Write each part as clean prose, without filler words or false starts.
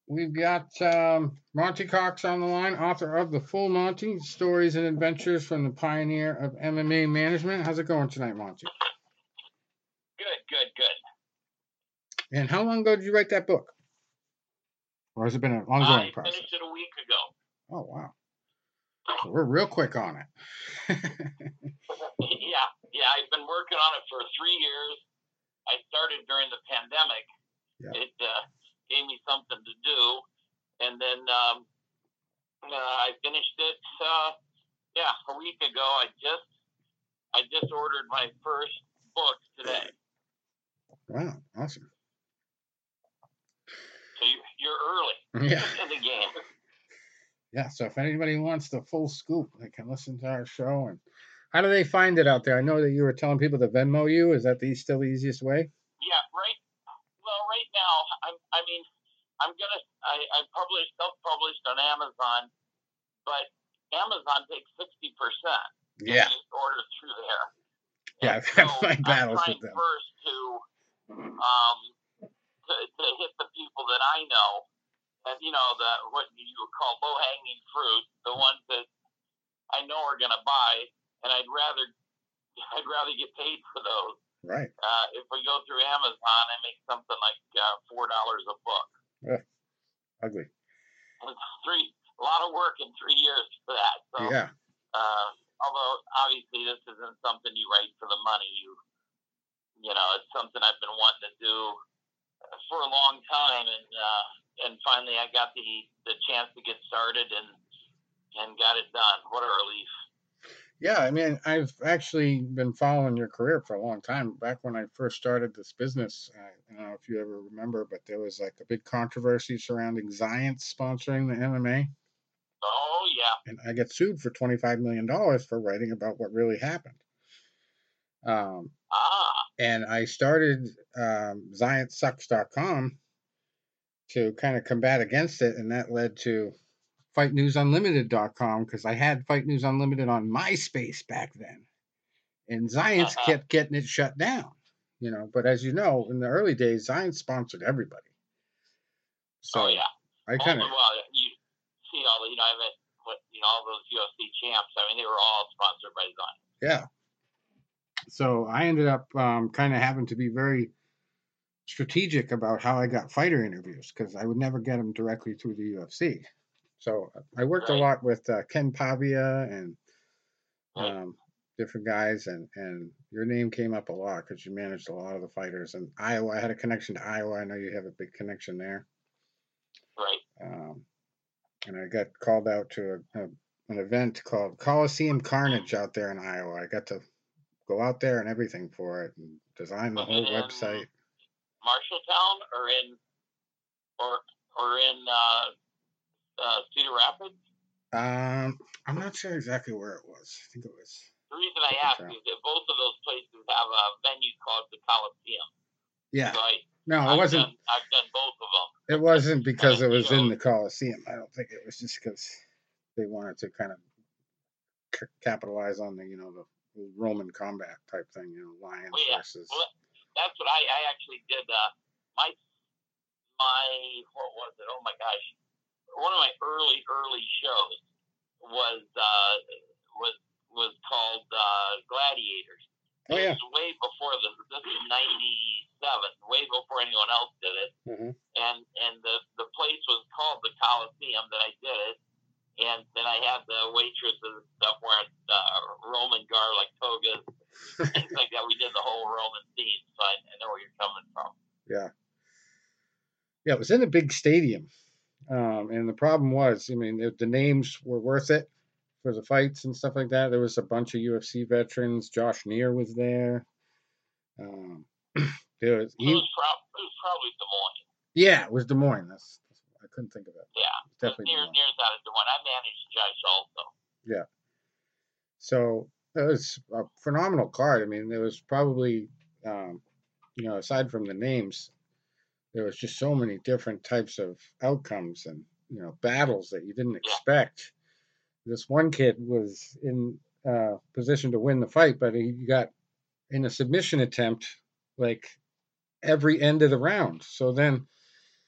We've got Monty Cox on the line, author of The Full Monty Stories and Adventures from the Pioneer of MMA Management. How's it going tonight, Monty? Good. And how long ago did you write that book? Or has it been an ongoing process? I finished it a week ago. Oh, wow. So we're real quick on it. Yeah. I've been working on it for 3 years. I started during the pandemic. Yeah. It gave me something to do. And then I finished it, a week ago. I just ordered my first book today. Wow, awesome. So you're early in the game. Yeah, so if anybody wants the full scoop, they can listen to our show. And how do they find it out there? I know that you were telling people to Venmo you. Is that still the easiest way? Yeah, right. Well, right now, I self-published on Amazon, but Amazon takes 60%. Yeah. You just order through there. Yeah, I've had my battles with them. I'm trying first to hit the people that I know, and what you would call low-hanging fruit, the ones that I know are going to buy, and I'd rather get paid for those. Right. If we go through Amazon, I make something like $4 a book. Ugly. A lot of work in 3 years for that. So, yeah. Although obviously this isn't something you write for the money. It's something I've been wanting to do for a long time, and finally I got the chance to get started and got it done. What a relief. Yeah, I mean, I've actually been following your career for a long time. Back when I first started this business, I don't know if you ever remember, but there was like a big controversy surrounding Zions sponsoring the MMA. Oh, yeah. And I get sued for $25 million for writing about what really happened. And I started ZionsSucks.com to kind of combat against it, and that led to FightNewsUnlimited.com, because I had Fight News Unlimited on MySpace back then, and Zions kept getting it shut down. But as you know, in the early days, Zions sponsored everybody. So oh, yeah. I kind of you see all all those UFC champs. I mean, they were all sponsored by Zions. Yeah. So I ended up kind of having to be very strategic about how I got fighter interviews, because I would never get them directly through the UFC. So I worked a lot with Ken Pavia and different guys, and your name came up a lot because you managed a lot of the fighters. And Iowa, I had a connection to Iowa. I know you have a big connection there. Right. And I got called out to an event called Coliseum Carnage out there in Iowa. I got to go out there and everything for it, and design the whole website. Marshalltown or in Cedar Rapids? I'm not sure exactly where it was. I think it was. The reason I ask is that both of those places have a venue called the Coliseum. Yeah. So it wasn't. I've done both of them. It wasn't because it was in the Coliseum. I don't think it was just because they wanted to kind of capitalize on the Roman combat type thing. Lions versus. Well, that's what I actually did. My what was it? Oh my gosh! One of my early shows was called Gladiators. Oh, yeah. It was way before this is 97, way before anyone else did it. Mm-hmm. And the place was called the Coliseum that I did it. And then I had the waitresses and stuff wearing Roman garlic togas, things like that. We did the whole Roman theme, so I know where you're coming from. Yeah. Yeah, it was in a big stadium. And the problem was, I mean, the names were worth it for the fights and stuff like that. There was a bunch of UFC veterans. Josh Neer was there. It was probably Des Moines. Yeah, it was Des Moines. That's I couldn't think of it. Yeah, definitely Neer's out of Des Moines. I managed Josh also. Yeah. So it was a phenomenal card. I mean, there was probably, aside from the names, there was just so many different types of outcomes and battles that you didn't expect. This one kid was in position to win the fight, but he got in a submission attempt like every end of the round. So then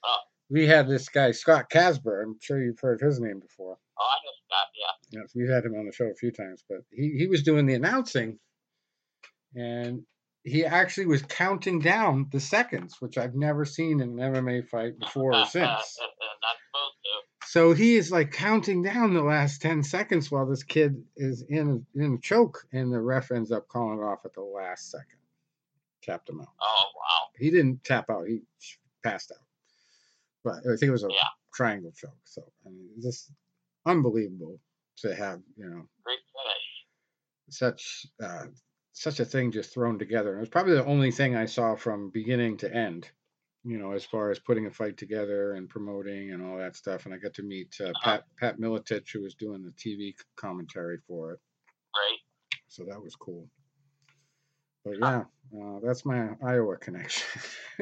we had this guy Scott Casper. I'm sure you've heard his name before. Oh, I know Scott. Yeah. Yes, we've had him on the show a few times, but he was doing the announcing, and he actually was counting down the seconds, which I've never seen in an MMA fight before or since. Not supposed to. So he is like counting down the last 10 seconds while this kid is in a choke, and the ref ends up calling it off at the last second. Tapped him out. Oh, wow. He didn't tap out, he passed out. But I think it was a triangle choke. So, I mean, just unbelievable to have, great finish. Such a thing just thrown together. And it was probably the only thing I saw from beginning to end, as far as putting a fight together and promoting and all that stuff. And I got to meet Pat Miletich, who was doing the TV commentary for it. Right. So that was cool. But yeah, that's my Iowa connection. Yeah,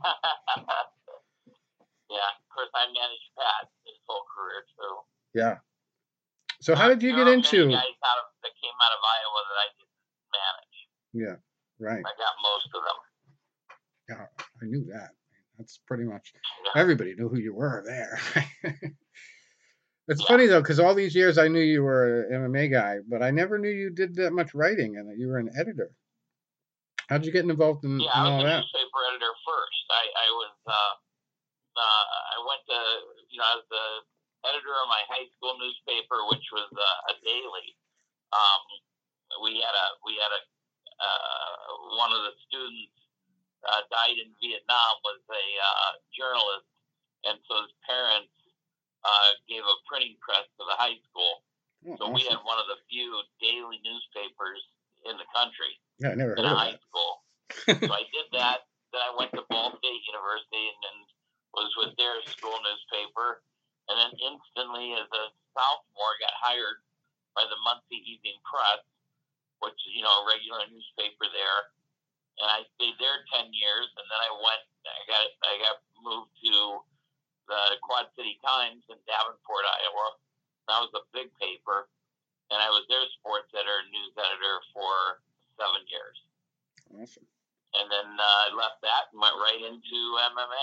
of course, I managed Pat his whole career too. Yeah. So how did you get into? Many guys that came out of Iowa that I didn't manage. Yeah, right. I got most of them. Yeah, I knew that. That's pretty much everybody knew who you were there. It's funny though, because all these years I knew you were an MMA guy, but I never knew you did that much writing and that you were an editor. How'd you get involved in all that? Yeah, I was a newspaper editor first. I was I went to I was the editor of my high school newspaper, which was a daily. We had a one of the students died in Vietnam, was a journalist, and so his parents gave a printing press to the high school. So awesome. We had one of the few daily newspapers in the country. Yeah, I never heard of high school. So I did that. Then I went to Ball State University and then was with their school newspaper. And then instantly, as a sophomore, got hired by the Muncie Evening Press, which is, a regular newspaper there. And I stayed there 10 years. And then I got moved to the Quad City Times in Davenport, Iowa. That was a big paper. And I was their sports editor and news editor for 7 years. Awesome. And then I left that and went right into MMA.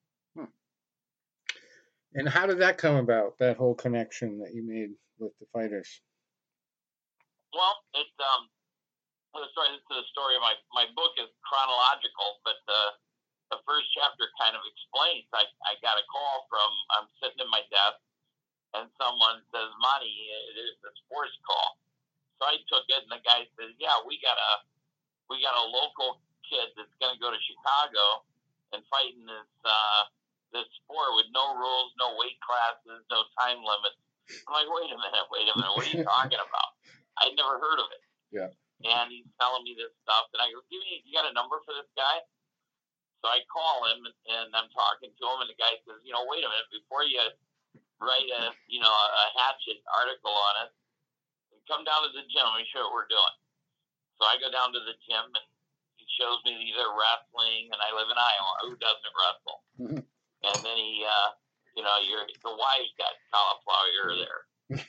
And how did that come about, that whole connection that you made with the fighters? Well, it's the story of my book is chronological, but the first chapter kind of explains. I got a call I'm sitting in my desk, and someone says, "Monty, it is a sports call." So I took it, and the guy says, "Yeah, we got a local kid that's going to go to Chicago and fight in this sport with no rules, no weight classes, no time limits." I'm like, wait a minute, what are you talking about? I'd never heard of it. Yeah. And he's telling me this stuff, and I go, you got a number for this guy? So I call him, and I'm talking to him, and the guy says, wait a minute, before you write a hatchet article on it, come down to the gym, let me show you what we're doing. So I go down to the gym, and he shows me these are wrestling, and I live in Iowa. Who doesn't wrestle? Mm-hmm. And then he, the wives got cauliflower ear there.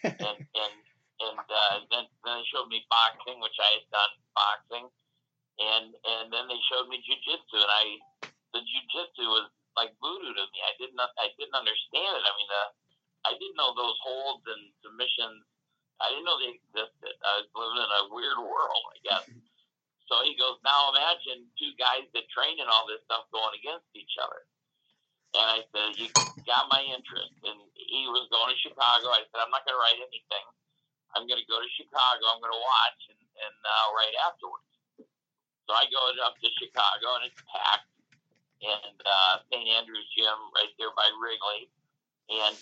and then they showed me boxing, which I had done boxing. And then they showed me jiu-jitsu, and the jiu-jitsu was like voodoo to me. I didn't understand it. I mean, I didn't know those holds and submissions. I didn't know they existed. I was living in a weird world, I guess. So he goes, now imagine two guys that train and all this stuff going against each other. And I said, you got my interest. And he was going to Chicago. I said, I'm not going to write anything. I'm going to go to Chicago. I'm going to watch and write afterwards. So I go up to Chicago, and it's packed. And St. Andrew's Gym right there by Wrigley. And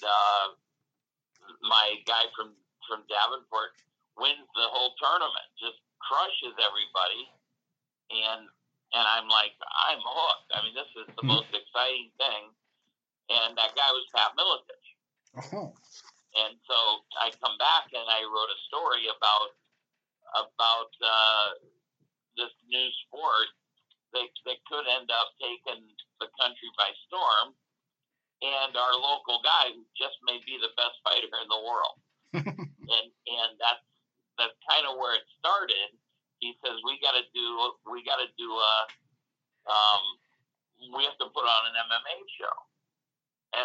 my guy from Davenport wins the whole tournament, just crushes everybody. And I'm like, I'm hooked. I mean, this is the most exciting thing. And that guy was Pat Miletich. Oh. And so I come back and I wrote a story about this new sport that could end up taking the country by storm. And our local guy just may be the best fighter in the world. and that's kind of where it started. He says we have to put on an MMA show.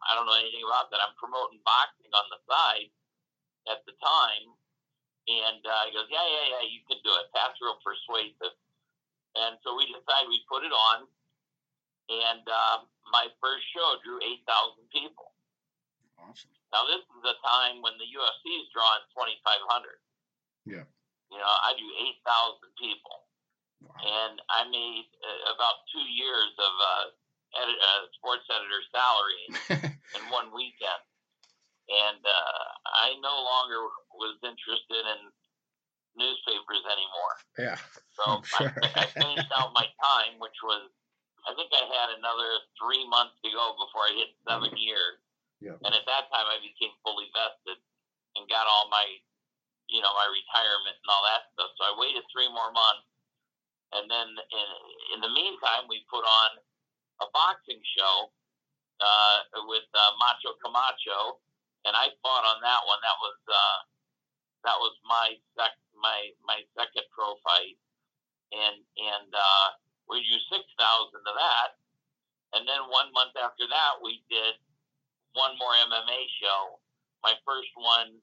I don't know anything about that. I'm promoting boxing on the side at the time. And he goes, yeah, you can do it. Pat's real persuasive. And so we decided we put it on. And my first show drew 8,000 people. Awesome. Now, this is a time when the UFC is drawing 2,500. Yeah. You know, I drew 8,000 people. Wow. And I made about 2 years of sports editor salary in one weekend. And I no longer was interested in newspapers anymore. Yeah. So sure. I finished out my time, which was, I think I had another 3 months to go before I hit 7 years. Yeah. And at that time, I became fully vested and got all my, you know, my retirement and all that stuff. So I waited 3 more months. And then in the meantime, we put on a boxing show with Macho Camacho. And I fought on that one. That was my second pro fight, and we drew 6,000 to that. And then 1 month after that, we did one more MMA show. My first one,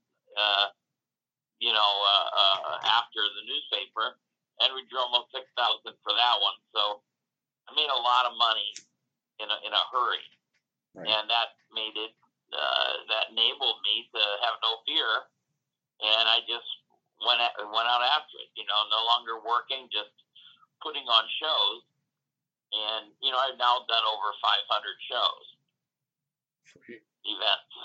after the newspaper, and we drew almost 6,000 for that one. So I made a lot of money in a hurry, right. And that made it. That enabled me to have no fear, and I just went out after it. You know, no longer working, just putting on shows, and you know, I've now done over 500 shows, Sweet. events.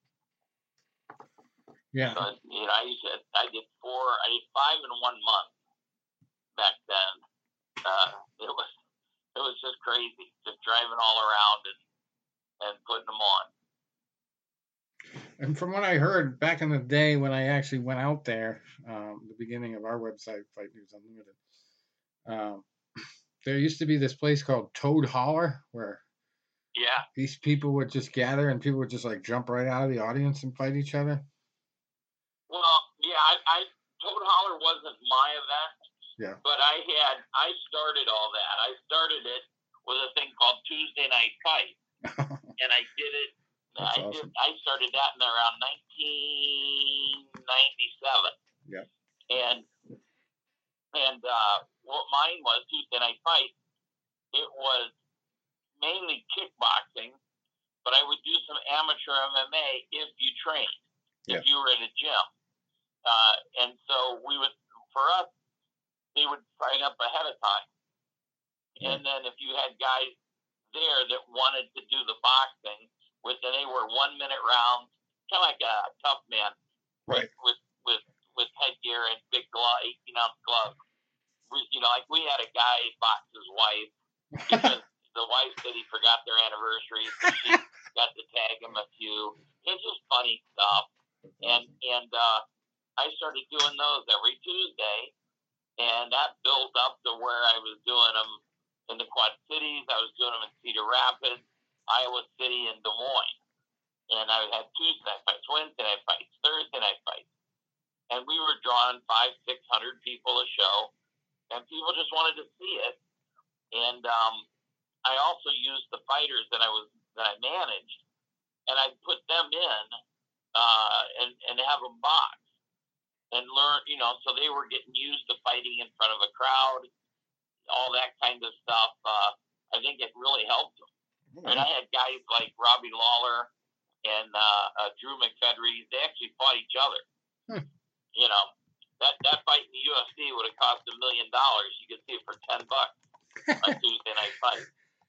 Yeah. So, you know, I did 5 in 1 month back then. It was just crazy, just driving all around and putting them on. And from what I heard back in the day when I actually went out there, the beginning of our website, Fight News Unlimited, there used to be this place called Toad Holler where these people would just gather and people would just like jump right out of the audience and fight each other. Well, yeah, Toad Holler wasn't my event. Yeah. But I started all that. I started it with a thing called Tuesday Night Fight, and I did it. That's awesome. I started that in around 1997. Yeah. And what mine was Tuesday Night Fight. It was mainly kickboxing, but I would do some amateur MMA if you trained, if you were at a gym. And so for us, they would sign up ahead of time. And then if you had guys there that wanted to do the boxing, they were 1 minute rounds, kind of like a tough man, right? With headgear and big 18-ounce gloves. Like we had a guy box his wife because the wife said he forgot their anniversary, so she got to tag him a few. It's just funny stuff. And I started doing those every Tuesday, and that built up to where I was doing them in the Quad Cities. I was doing them in Cedar Rapids, Iowa City, and Des Moines. And I had Tuesday night fights, Wednesday night fights, Thursday night fights. And we were drawing 500-600 people a show, and people just wanted to see it. And I also used the fighters that I managed, and I'd put them in and have them box and learn, so they were getting used to fighting in front of a crowd, all that kind of stuff. I think it really helped them. And I had guys like Robbie Lawler and Drew McFedry. They actually fought each other. That fight in the UFC would have cost $1 million. You could see it for $10 on Tuesday Night Fight.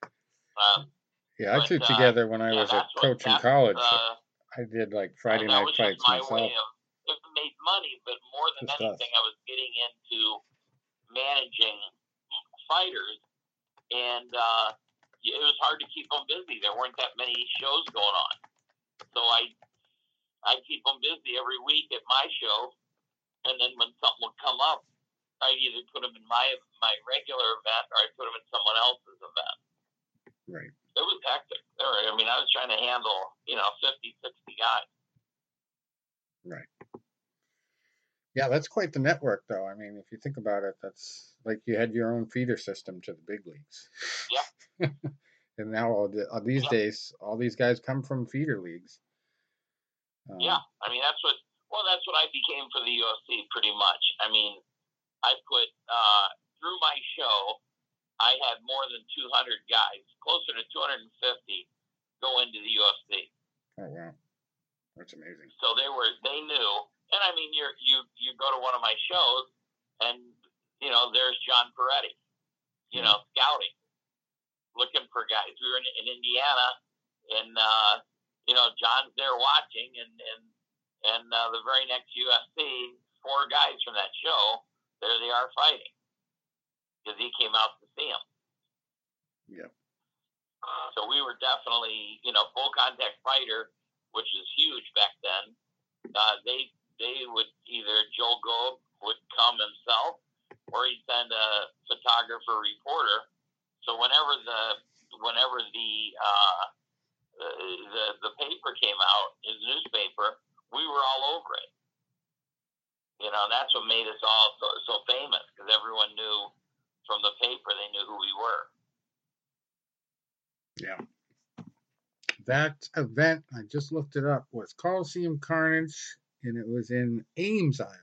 I threw together when I was a coach in college. I did like Friday night fights myself. It made money, but more than anything, I was getting into managing fighters, and it was hard to keep them busy. There weren't that many shows going on, so I'd keep them busy every week at my show, and then when something would come up, I'd either put them in my regular event or I'd put them in someone else's event. Right. It was hectic. I was trying to handle 50, 60 guys. Right. Yeah, that's quite the network, though. I mean, if you think about it, that's like you had your own feeder system to the big leagues. Yeah. And now these Yep. days, all these guys come from feeder leagues. Yeah, I mean that's what I became for the UFC pretty much. I mean, I put through my show, I had more than 200 guys, closer to 250, go into the UFC. Oh wow, that's amazing. So they knew, and I mean you go to one of my shows, and there's John Peretti, scouting, looking for guys. We were in Indiana, and John's there watching, and the very next UFC, 4 guys from that show, there they are fighting, because he came out to see them. Yeah. So we were definitely, full contact fighter, which is huge back then. They would either Joe Gold would come himself, or he'd send a photographer reporter. So whenever the paper came out, his newspaper, we were all over it. That's what made us all so famous, because everyone knew from the paper, they knew who we were. Yeah. That event, I just looked it up, was Coliseum Carnage, and it was in Ames, Iowa.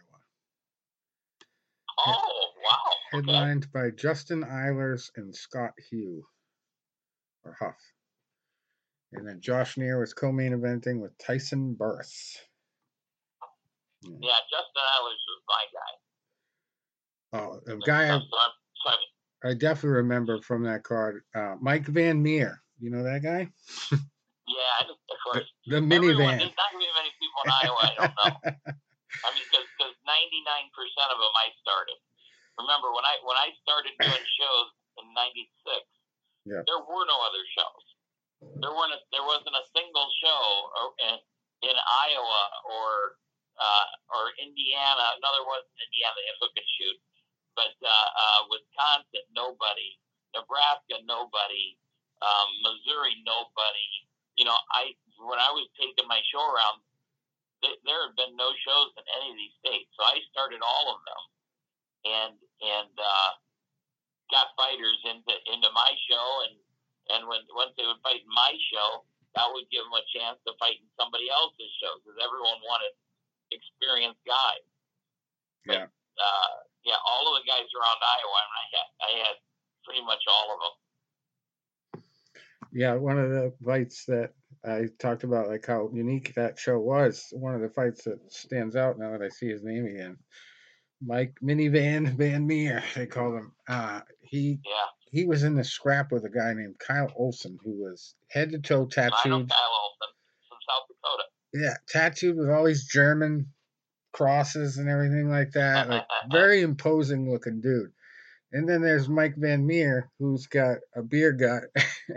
Oh, wow. Headlined by Justin Eilers and Scott Hugh, or Huff. And then Josh Neer was co-main eventing with Tyson Burris. Yeah, Justin Eilers was my guy. Oh, the guy I definitely remember from that card, Mike Van Meer. You know that guy? Yeah, of course. The minivan. There's not going to be many people in Iowa I don't know. I mean, because 99% of them I started. Remember, when I started doing shows in '96, there were no other shows. There wasn't a single show in Iowa or Indiana. No, there wasn't Indiana. They had hook and shoot, but Wisconsin, nobody. Nebraska, nobody. Missouri, nobody. When I was taking my show around, there had been no shows in any of these states, so I started all of them, and got fighters into my show, and once they would fight in my show, that would give them a chance to fight in somebody else's show, because everyone wanted experienced guys. Yeah. But, all of the guys around Iowa, I had pretty much all of them. Yeah, one of the fights that I talked about, like how unique that show was, one of the fights that stands out now that I see his name again, Mike Minivan Van Meer, they called him. He was in the scrap with a guy named Kyle Olson, who was head to toe tattooed. I know Kyle Olson from South Dakota. Yeah, tattooed with all these German crosses and everything like that. Like, very imposing looking dude. And then there's Mike Van Meer, who's got a beer gut.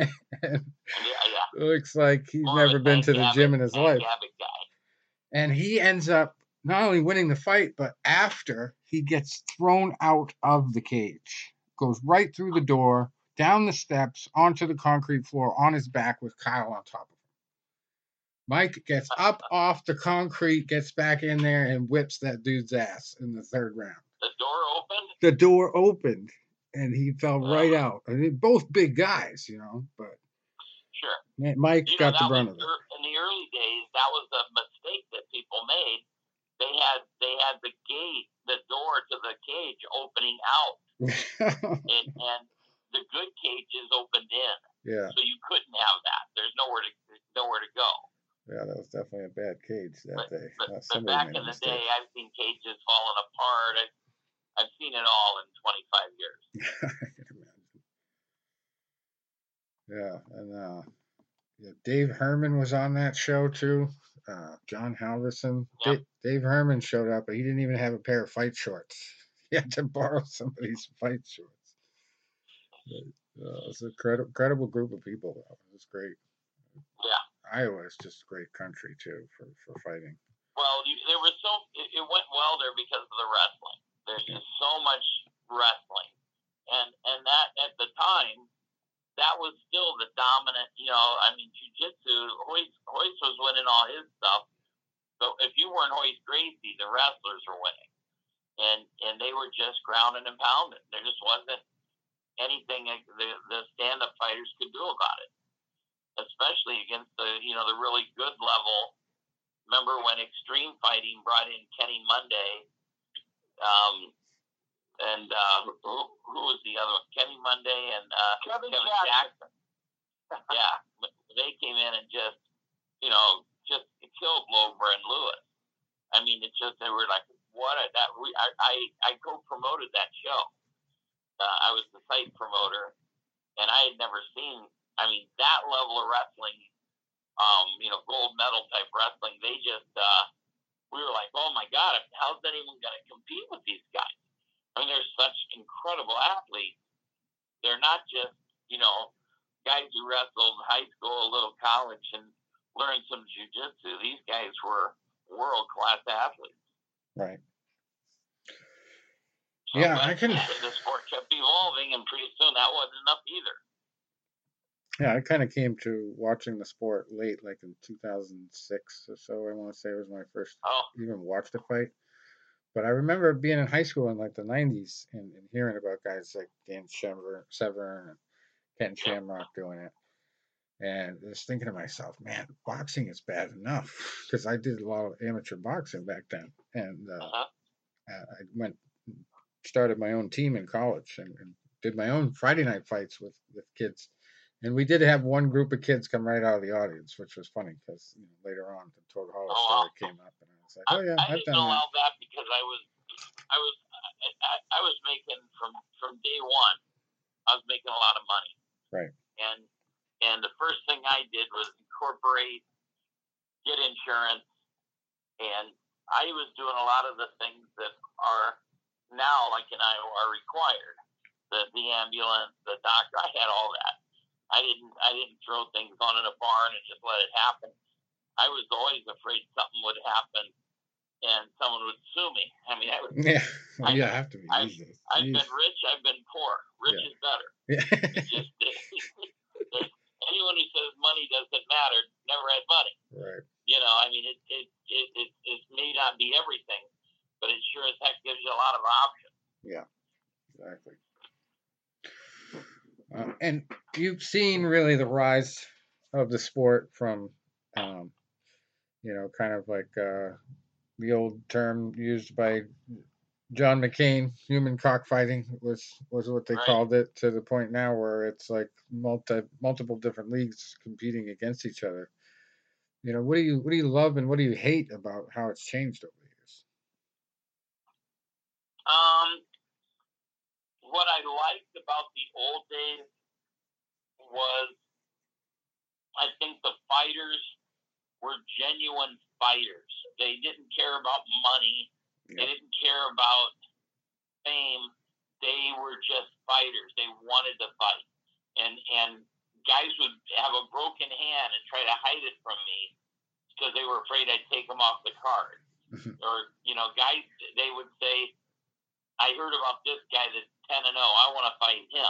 Looks like he's never been to the gym in his life. And he ends up not only winning the fight, but after he gets thrown out of the cage, goes right through the door, down the steps, onto the concrete floor, on his back with Kyle on top of him. Mike gets up off the concrete, gets back in there, and whips that dude's ass in the 3rd round. The door opened? The door opened, and he fell right out. I mean, both big guys, but... Sure. Mike got the brunt of it. In the early days, that was a mistake that people made. They had the gate, the door to the cage opening out, and the good cages opened in. Yeah. So you couldn't have that. There's nowhere to go. Yeah, that was definitely a bad cage that day. But back in the day, I've seen cages falling apart. I've seen it all in 25 years. I can imagine. Yeah, and Dave Herman was on that show too. John Halverson. Yep. Dave Herman showed up, but he didn't even have a pair of fight shorts. He had to borrow somebody's fight shorts. But, it was a credible group of people, though. It was great. Yeah. Iowa is just a great country too for fighting. Well, it went well there because of the wrestling. There's just so much wrestling, and that at the time, that was still the dominant. Jiu-jitsu. Hoist was winning all his stuff. So if you weren't Hoist Gracie, the wrestlers were winning, and they were just grounding and pounding. There just wasn't anything the stand-up fighters could do about it. especially against the the really good level. Remember when Extreme Fighting brought in Kenny Monday, and who was the other one? Kenny Monday and Kevin Jackson. Yeah, they came in and just killed Lober and Lewis. I mean, it's just they were like, what? I co-promoted that show. I was the site promoter, and I had never seen. I mean, that level of wrestling. Gold medal type wrestling. They just we were like, oh my God, how's anyone going to compete with these guys? I mean, they're such incredible athletes. They're not just guys who wrestled high school, a little college, and learned some jiu-jitsu. These guys were world-class athletes. Right. So, yeah, I can. The sport kept evolving, and pretty soon that wasn't enough either. Yeah, I kind of came to watching the sport late, like in 2006 or so. I want to say it was my first even watched a fight. But I remember being in high school in like the 90s and hearing about guys like Dan Severn and Ken Shamrock doing it. And just thinking to myself, man, boxing is bad enough because I did a lot of amateur boxing back then, and I started my own team in college and did my own Friday night fights with kids, and we did have one group of kids come right out of the audience, which was funny because later on the Toad Hollow story came up, and I was like, oh yeah, I've done that. I didn't allow that because I was making from day one. I was making a lot of money, right? And the first thing I did was incorporate, get insurance, and I was doing a lot of the things that are now, like in Iowa, are required. The ambulance, the doctor, I had all that. I didn't throw things on in a barn and just let it happen. I was always afraid something would happen and someone would sue me. I mean, I have to be. I've been rich, I've been poor. Rich is better. Yeah. Just anyone who says money doesn't matter never had money. Right. I mean, it may not be everything, but it sure as heck gives you a lot of options. Yeah, exactly. And you've seen really the rise of the sport from, kind of like the old term used by John McCain, human cockfighting was what they called it, to the point now where it's like multiple different leagues competing against each other. What do you love and what do you hate about how it's changed over the years? What I liked about the old days was I think the fighters were genuine fighters. They didn't care about money. Yeah. They didn't care about fame. They were just fighters. They wanted to fight. And guys would have a broken hand and try to hide it from me because they were afraid I'd take them off the card. Or, guys, they would say, I heard about this guy that's 10-0. I want to fight him.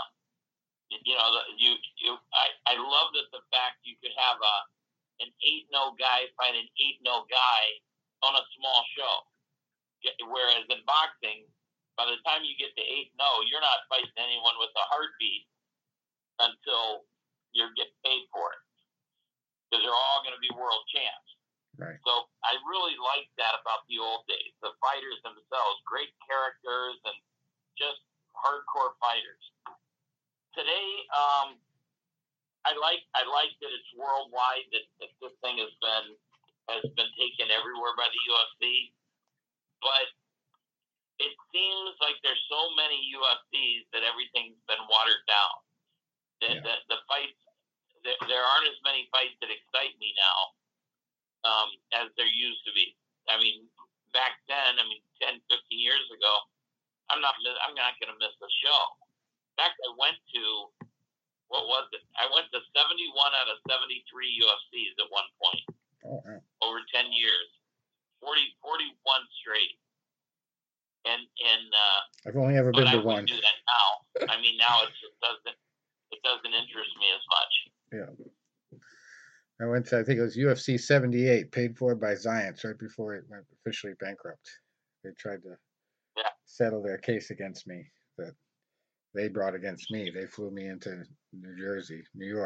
I love that the fact you could have an 8-0 guy fight an 8-0 guy on a small show. Whereas in boxing, by the time you get to 8-0, you're not fighting anyone with a heartbeat until you're getting paid for it. Because they're all going to be world champs. Right. So I really like that about the old days. The fighters themselves, great characters and just hardcore fighters. Today, I like that it's worldwide. That this thing has been taken everywhere by the UFC. But it seems like there's so many UFCs that everything's been watered down. The fights, there aren't as many fights that excite me now as there used to be. I mean, back then, 10, 15 years ago, I'm not going to miss the show. In fact, I went to, what was it? I went to 71 out of 73 UFCs at one point. Oh, wow. Over 10 years. 41 straight. And I've only ever been to one. I wouldn't do that now. Now it doesn't interest me as much. Yeah. I went to, I think it was UFC 78, paid for by Zions right before it went officially bankrupt. They tried to settle their case against me that they brought against me. They flew me into New York,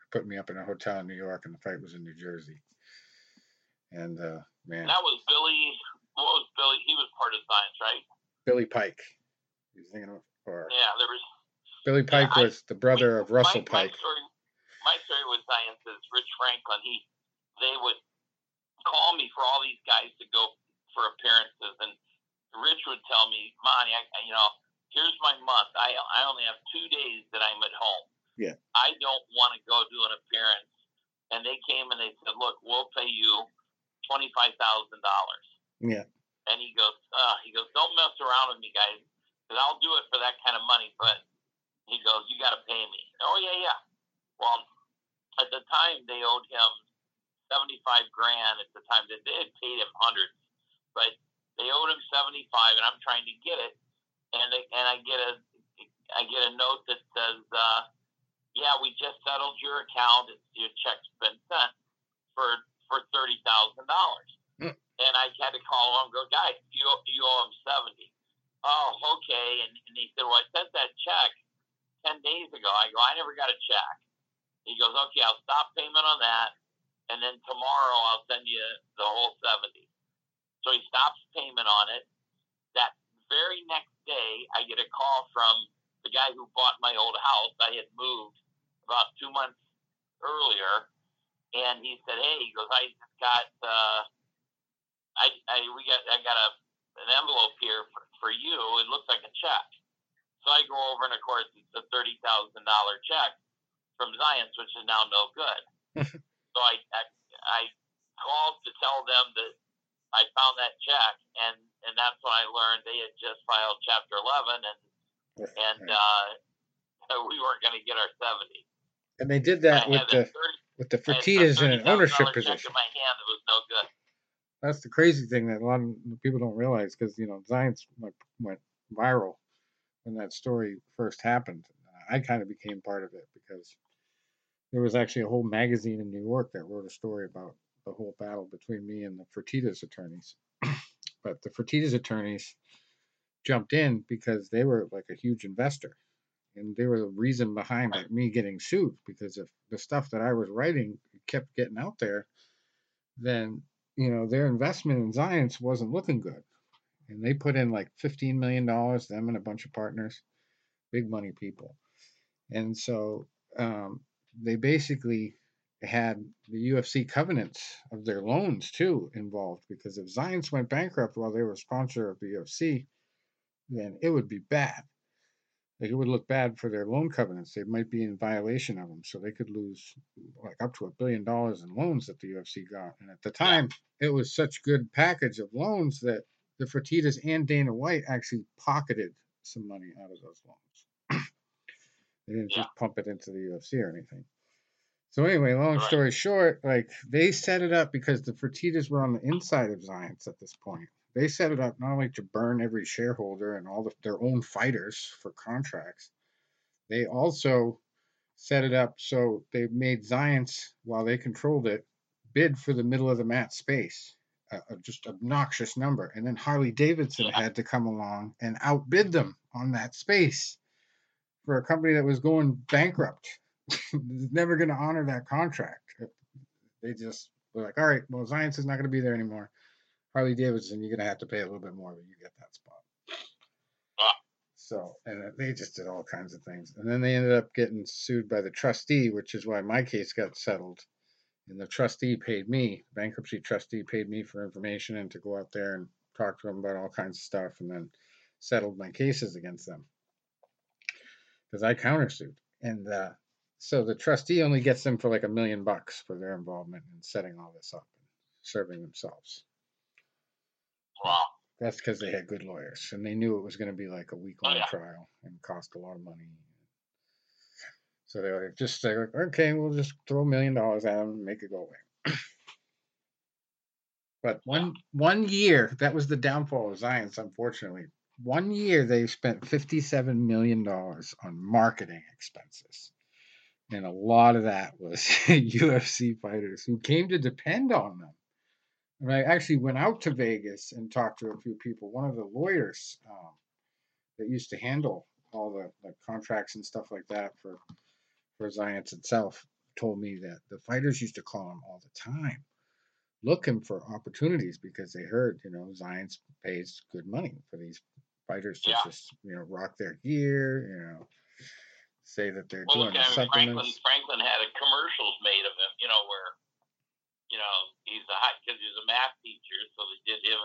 put me up in a hotel in New York, and the fight was in New Jersey. And man, that was Billy. What was Billy? He was part of Science, right? Billy Pike. You're thinking of, or yeah, there was. Billy Pike was the brother of Russell Pike. My story with Science is Rich Franklin. They would call me for all these guys to go for appearances, and Rich would tell me, "Monty, here's my month. I only have 2 days that I'm at home. Yeah. I don't want to go do an appearance." And they came and they said, "Look, we'll pay you $25,000." Yeah. And he goes, "Don't mess around with me, guys, because I'll do it for that kind of money." But he goes, "You got to pay me." Oh yeah. Well, at the time they owed him $75,000. At the time that they had paid him hundreds, but they owed him 75, and I'm trying to get it, and I get a note that says, "Yeah, we just settled your account. Your check's been sent for $30,000." And I had to call him and go, "Guys, you owe him 70." "Oh, okay." And he said, "Well, I sent that check 10 days ago." I go, "I never got a check." He goes, "Okay, I'll stop payment on that, and then tomorrow I'll send you the whole 70." So he stops payment on it. That very next day, I get a call from the guy who bought my old house. I had moved about 2 months earlier, and he said, "Hey," he goes, "I got I got an envelope here for you. It looks like a check." So I go over, and of course it's a $30,000 check from Zions, which is now no good. So I called to tell them that I found that check, and that's when I learned they had just filed Chapter 11, and we weren't going to get our 70. And they did that with the Fertittas in an ownership position. Check in my hand that was no good. That's the crazy thing that a lot of people don't realize, because Zions went viral when that story first happened. I kind of became part of it because there was actually a whole magazine in New York that wrote a story about the whole battle between me and the Fertittas attorneys. But the Fertittas attorneys jumped in because they were like a huge investor, and they were the reason behind me getting sued, because if the stuff that I was writing kept getting out there, then their investment in Zions wasn't looking good. And they put in like $15 million, them and a bunch of partners, big money people. And so they basically had the UFC covenants of their loans too involved, because if Zions went bankrupt while they were a sponsor of the UFC, then it would be bad. Like, it would look bad for their loan covenants. They might be in violation of them, so they could lose like up to $1 billion in loans that the UFC got. And at the time, it was such good package of loans that the Fertittas and Dana White actually pocketed some money out of those loans. They didn't just pump it into the UFC or anything. So anyway, long story short, like, they set it up because the Fertittas were on the inside of Zions at this point. They set it up not only to burn every shareholder and all their own fighters for contracts, they also set it up so they made Zions, while they controlled it, bid for the middle of the mat space, just obnoxious number. And then Harley Davidson had to come along and outbid them on that space for a company that was going bankrupt. Never going to honor that contract. They just were like, all right, well, Zions is not going to be there anymore. Harley Davidson, you're going to have to pay a little bit more, but you get that spot. So, and they just did all kinds of things. And then they ended up getting sued by the trustee, which is why my case got settled. And the trustee paid me, the bankruptcy trustee paid me for information and to go out there and talk to them about all kinds of stuff, and then settled my cases against them because I countersued. And so the trustee only gets them for like $1 million for their involvement in setting all this up and serving themselves. Wow. That's because they had good lawyers, and they knew it was going to be like a week-long trial and cost a lot of money. So they were just like, okay, we'll just throw $1 million at them and make it go away. But one year, that was the downfall of Zions, unfortunately. 1 year, they spent $57 million on marketing expenses. And a lot of that was UFC fighters who came to depend on them. And I actually went out to Vegas and talked to a few people. One of the lawyers that used to handle all the contracts and stuff like that for Zions itself told me that the fighters used to call him all the time, looking for opportunities because they heard, Zions pays good money for these fighters to Yeah. just, rock their gear, say that they're Well, doing look, the I mean, supplements. Franklin had commercials made of him, where he's because he's a math teacher, so they did him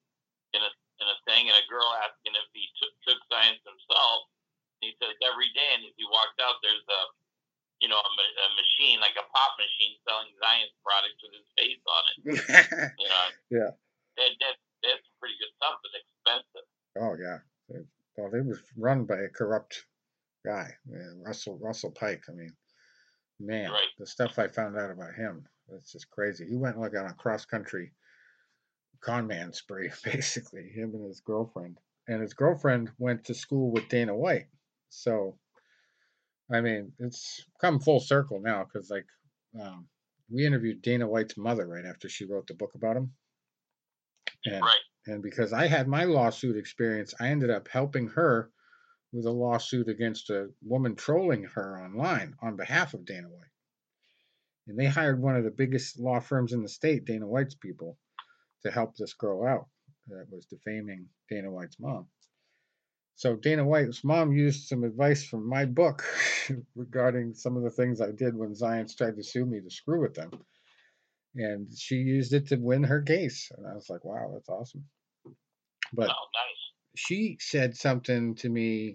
in a thing, and a girl asking if he took science himself. And he says every day, and if he walks out, there's a machine, like a pop machine, selling science products with his face on it. Yeah. That's pretty good stuff, but expensive. Oh yeah. Well, they was run by a corrupt guy, Russell Pike. I mean, man, Right. the stuff I found out about him, it's just crazy. He went like on a cross country con man spree, basically, him and his girlfriend. And his girlfriend went to school with Dana White. So, I mean, it's come full circle now because, like, um, we interviewed Dana White's mother right after she wrote the book about him. And, right. And because I had my lawsuit experience, I ended up helping her with a lawsuit against a woman trolling her online on behalf of Dana White. And they hired one of the biggest law firms in the state, Dana White's people, to help this girl out that was defaming Dana White's mom. So Dana White's mom used some advice from my book regarding some of the things I did when Zions tried to sue me to screw with them. And she used it to win her case. And I was like, wow, that's awesome. But nice. She said something to me.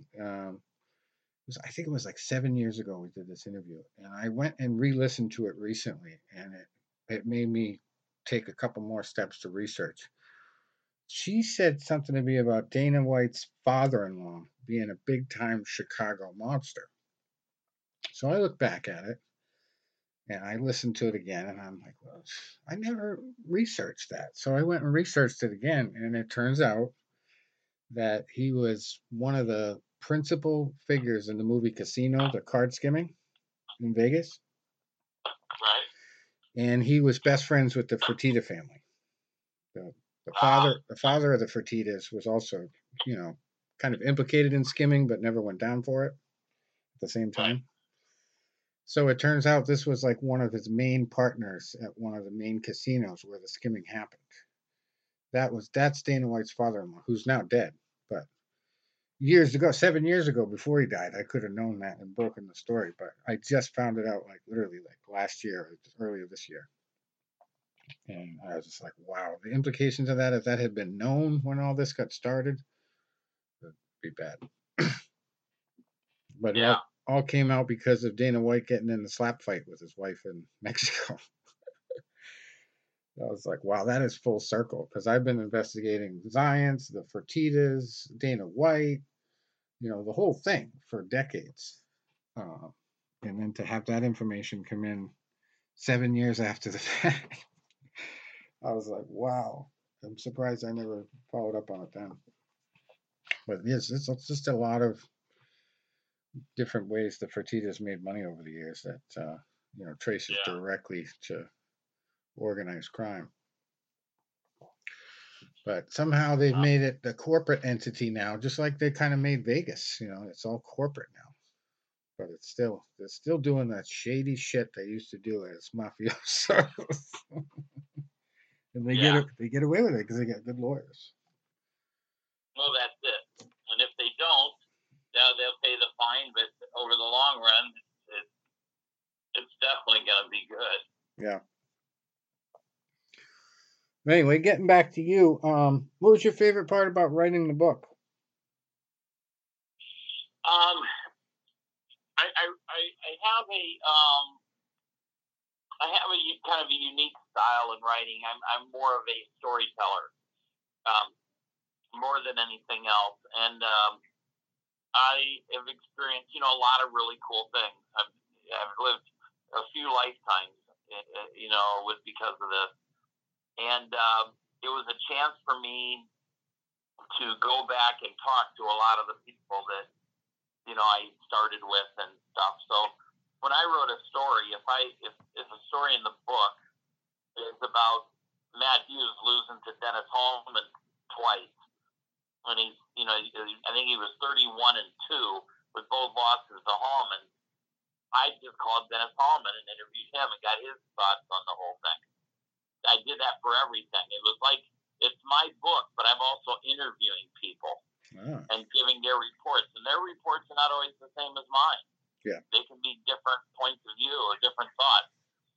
I think it was like 7 years ago we did this interview. And I went and re-listened to it recently. And it made me take a couple more steps to research. She said something to me about Dana White's father-in-law being a big-time Chicago mobster. So I looked back at it and I listened to it again, and I'm like, well, I never researched that. So I went and researched it again, and it turns out that he was one of the principal figures in the movie Casino, the card skimming in Vegas. Right. And he was best friends with the Fertitta family. The father of the Fertittas was also, kind of implicated in skimming, but never went down for it at the same time. Right. So it turns out this was like one of his main partners at one of the main casinos where the skimming happened. That's Dana White's father-in-law, who's now dead. But years ago, 7 years ago, before he died, I could have known that and broken the story. But I just found it out like literally like last year, or earlier this year. And I was just like, wow, the implications of that, if that had been known when all this got started, would be bad. But yeah. It all came out because of Dana White getting in the slap fight with his wife in Mexico. I was like, wow, that is full circle because I've been investigating Zions, the Fertittas, Dana White, the whole thing for decades. And then to have that information come in 7 years after the fact, I was like, wow, I'm surprised I never followed up on it then. But yes, it's just a lot of different ways the Fertittas made money over the years that, traces directly to organized crime. But somehow they've made it a corporate entity now, just like they kind of made Vegas. It's all corporate now. But they're still doing that shady shit they used to do as mafiosos. And they get away with it because they got good lawyers. Well, that's it. And if they don't, they'll pay the fine. But over the long run, it's definitely going to be good. Yeah. Anyway, getting back to you, what was your favorite part about writing the book? I have a kind of a unique style in writing. I'm more of a storyteller, more than anything else, and I have experienced, a lot of really cool things. I've lived a few lifetimes, because of this, and it was a chance for me to go back and talk to a lot of the people that, I started with and stuff. So when I wrote a story, if a story in the book is about Matt Hughes losing to Dennis Hallman twice, when he's, I think he was 31-2 with both losses to Hallman, I just called Dennis Hallman and interviewed him and got his thoughts on the whole thing. I did that for everything. It was like, it's my book, but I'm also interviewing people and giving their reports. And their reports are not always the same as mine. Yeah. They can be different points of view or different thoughts.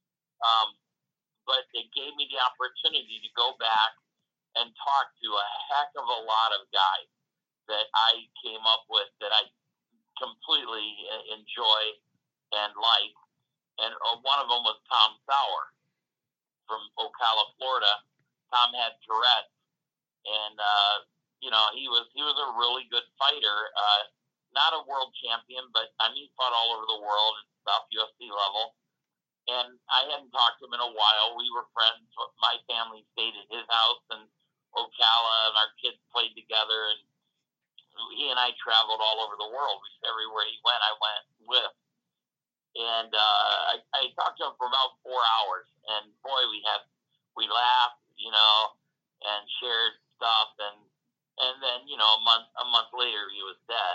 But it gave me the opportunity to go back and talk to a heck of a lot of guys that I came up with that I completely enjoy and like. And one of them was Tom Sauer from Ocala, Florida. Tom had Tourette's, and he was a really good fighter. Not a world champion, but I mean, he fought all over the world at stuff, UFC level. And I hadn't talked to him in a while. We were friends. My family stayed at his house in Ocala, and our kids played together. And he and I traveled all over the world. Everywhere he went, I went with. And I talked to him for about 4 hours. And boy, we laughed, and shared stuff. And then, a month later, he was dead.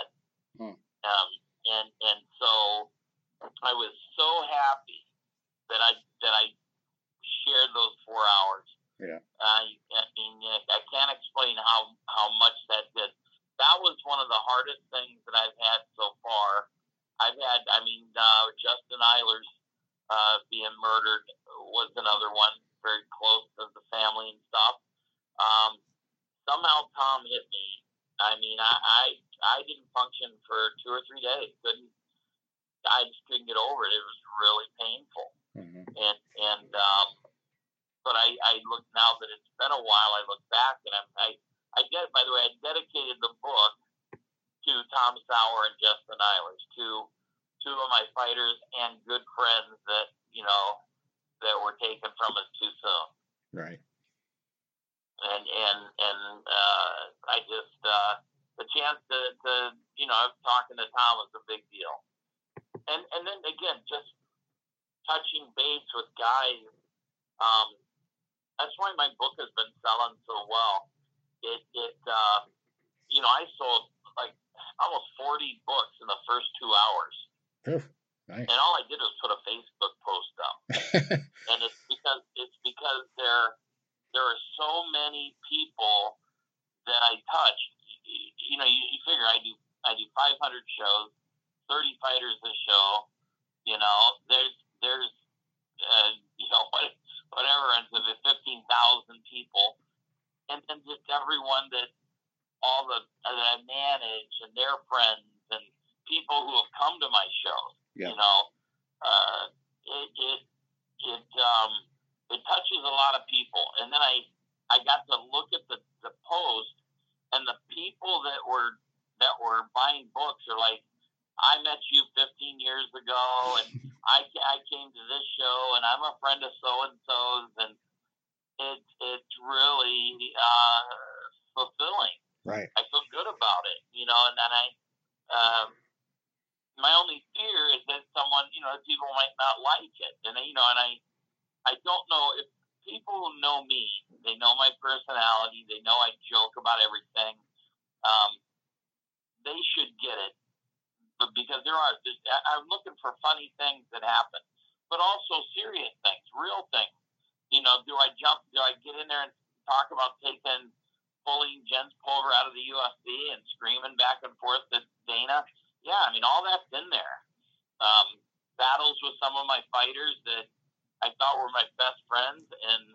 And so I was so happy that I shared those 4 hours. Yeah. I mean, I can't explain how much that did. That was one of the hardest things that I've had so far. Justin Eilers being murdered was another one, very close to the family and stuff. Somehow Tom hit me. I mean, I didn't function for 2 or 3 days. I just couldn't get over it. It was really painful. Mm-hmm. But I look now that it's been a while. I look back and I dedicated the book to Tom Sauer and Justin Eilers, two of my fighters and good friends that were taken from us too soon. Right. And I just the chance to talking to Tom was a big deal. And then again, just touching base with guys. That's why my book has been selling so well. I sold like almost 40 books in the first 2 hours. Oof, nice. And all I did was put a Facebook post up. And it's because there are so many people that I touch. You figure I do 500 shows, 30 fighters a show. There's whatever, into the 15,000 people, and then just everyone that I manage and their friends and people who have come to my shows. Yeah. It touches a lot of people, and then I got to look at the post, and the people that were buying books are like, I met you 15 years ago, and I came to this show, and I'm a friend of so-and-so's, and it's really fulfilling. Right. I feel good about it, and then my only fear is that someone, people might not like it, and I don't know if people who know me, they know my personality, they know I joke about everything, they should get it. But because I'm looking for funny things that happen, but also serious things, real things. Do I get in there and talk about pulling Jens Pulver out of the UFC and screaming back and forth to Dana? Yeah, I mean, all that's in there. Battles with some of my fighters that I thought were my best friends, and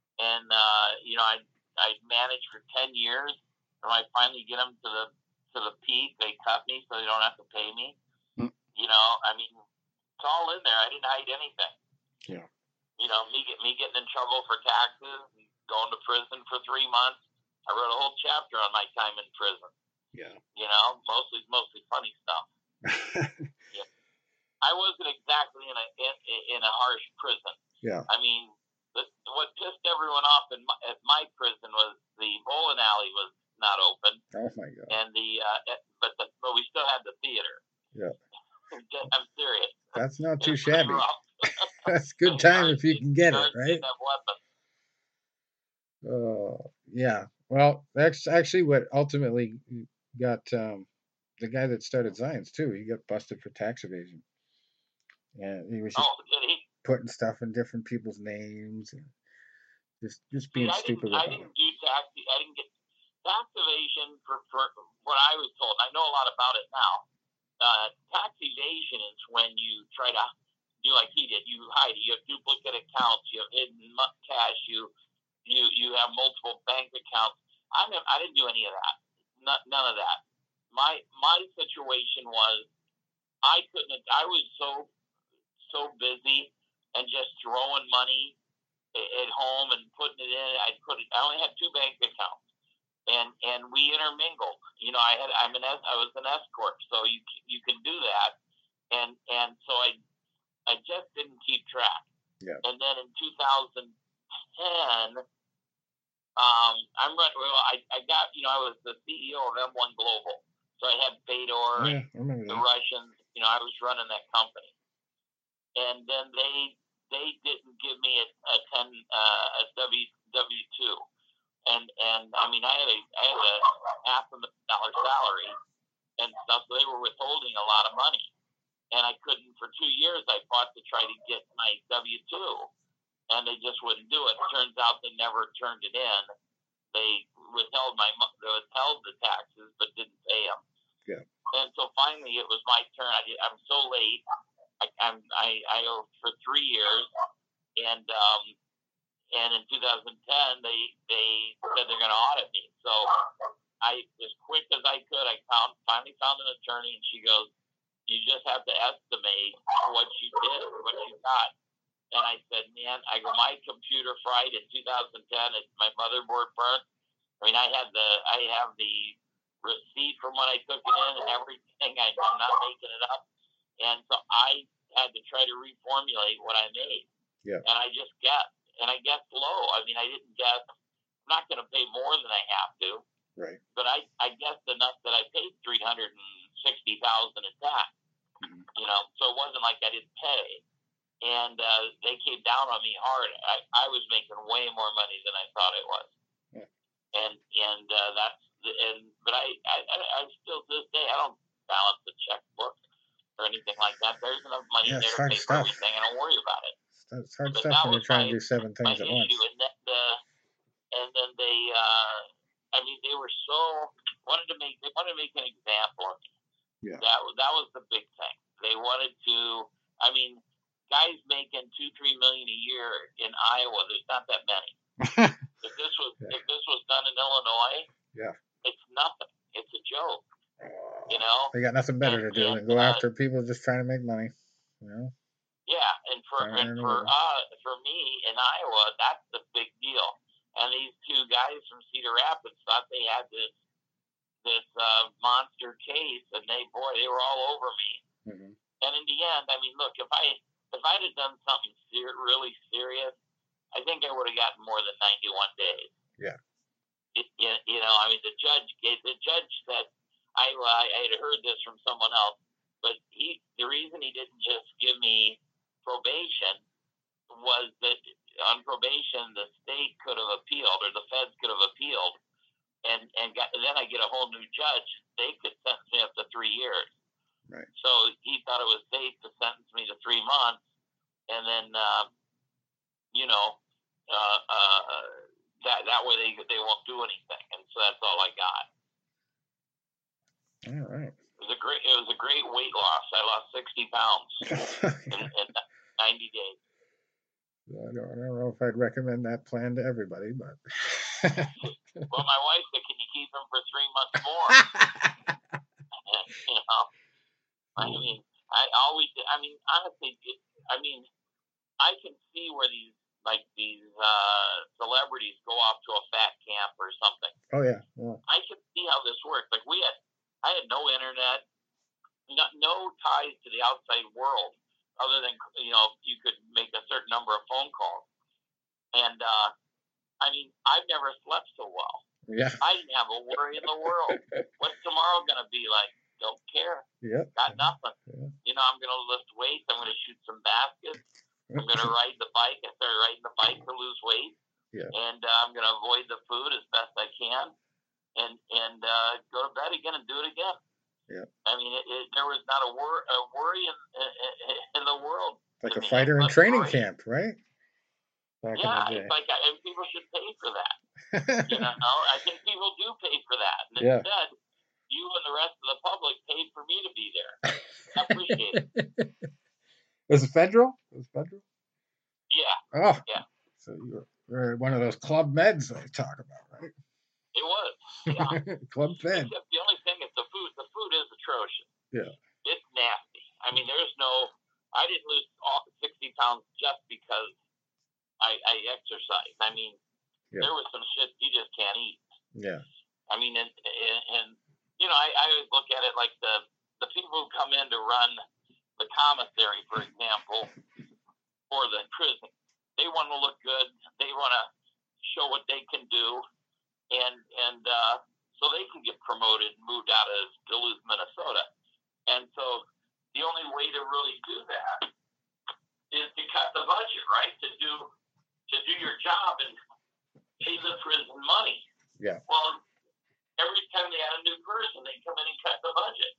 I managed for 10 years, and I finally get them to the peak. They cut me so they don't have to pay me. I mean, it's all in there. I didn't hide anything. Yeah. Me getting in trouble for taxes, and going to prison for 3 months. I wrote a whole chapter on my time in prison. Yeah. Mostly funny stuff. Yeah. I wasn't exactly in a harsh prison. Yeah. I mean, what pissed everyone off at my prison was the bowling alley was not open. Oh my God. And but we still had the theater. Yeah. I'm serious. That's not too shabby. That's good time if you can get it, right? Oh, yeah. Well, that's actually what ultimately got the guy that started Zions too. He got busted for tax evasion. Yeah, he was just Oh, did he? putting stuff in different people's names and just See, being stupid I about it. didn't do tax. I didn't get tax evasion for what I was told. I know a lot about it now. Tax evasion is when you try to do like he did. You hide it. You have duplicate accounts. You have hidden cash. You have multiple bank accounts. I didn't do any of that. None of that. My situation was I couldn't. I was so busy and just throwing money at home and putting it in. I only had 2 bank accounts, and we intermingled. You know, I was an S corp, so you can do that, and so I just didn't keep track. Yeah. And then in 2010, I'm running. Well, I got, I was the CEO of M1 Global, so I had Fedor Yeah, I remember the that. Russians. I was running that company, and then they didn't give me a W-2, and I mean I had a $500,000 salary and stuff, so they were withholding a lot of money, and I couldn't for 2 years. I fought to try to get my W-2, and they just wouldn't do it. Turns out they never turned it in. They withheld the taxes, but didn't pay them. Yeah. And so finally, it was my turn. I'm so late. I owe for 3 years, and in 2010 they said they're going to audit me. So I, as quick as I could, I finally found an attorney, and she goes, "You just have to estimate what you did, what you got." And I said, "Man," my computer fried in 2010. My motherboard burnt. I mean, I have the receipt from when I took it in and everything. I'm not making it up. And so I had to try to reformulate what I made. Yeah. And I just guessed. And I guessed low. I mean, I didn't guess. I'm not going to pay more than I have to. Right. But I guessed enough that I paid $360,000 in tax. Mm-hmm. So it wasn't like I didn't pay. And they came down on me hard. I was making way more money than I thought I was. Yeah. But I still to this day I don't balance the checkbook or anything like that. There's enough money there to pay for everything. I don't worry about it. It's hard stuff when you're trying to do 7 things at once. And then they, they were wanted to make an example of me. Yeah. That was the big thing. They wanted to. Guys making $2-3 million a year in Iowa, there's not that many. If this was done in Illinois, yeah, it's nothing. It's a joke. They got nothing better to do than go after people just trying to make money. Yeah, and for me in Iowa, that's the big deal. And these 2 guys from Cedar Rapids thought they had this monster case, and they were all over me. Mm-hmm. And in the end, look, if I'd have done something really serious, I think I would have gotten more than 91 days. Yeah. The judge said, I had heard this from someone else, but the reason he didn't just give me probation was that on probation, the state could have appealed, or the feds could have appealed, and then I get a whole new judge. They could sentence me up to 3 years. Right. So he thought it was safe to sentence me to 3 months, and then that way they won't do anything, and so that's all I got. All right. It was a great weight loss. I lost 60 pounds in 90 days. I don't know if I'd recommend that plan to everybody, but. Well, my wife said, "Can you keep him for 3 months more?" Honestly, I can see where these celebrities go off to a fat camp or something. Oh yeah. I can see how this works. I had no internet, no ties to the outside world, other than you could make a certain number of phone calls. And I've never slept so well. Yeah. I didn't have a worry in the world. What's tomorrow going to be like? Don't care. Yeah. Got nothing. Yeah. I'm going to lift weights. I'm going to shoot some baskets. I'm going to ride the bike. I started riding the bike to lose weight. Yeah. And I'm going to avoid the food as best I can, and go to bed again and do it again. Yeah. I mean, there was not a worry in the world. Like a fighter in training camp, right? Yeah, it's like, and people should pay for that. I think people do pay for that. And instead, you and the rest of the public paid for me to be there. I appreciate it. Was it federal? Yeah. Oh. Yeah. So you were one of those Club Meds they talk about, right? It was. Yeah. Club Med. Except the only thing is the food. The food is atrocious. Yeah. It's nasty. I mean, I didn't lose 60 pounds just because I exercise. I mean, there was some shit you just can't eat. Yeah. I mean, and I always look at it like the people who come in to run the commissary, for example, or the prison, they want to look good. They want to show what they can do, and so they can get promoted and moved out of Duluth, Minnesota. And so the only way to really do that is to cut the budget, right? To do your job and pay the prison money. Yeah. Well, every time they had a new person, they come in and cut the budget.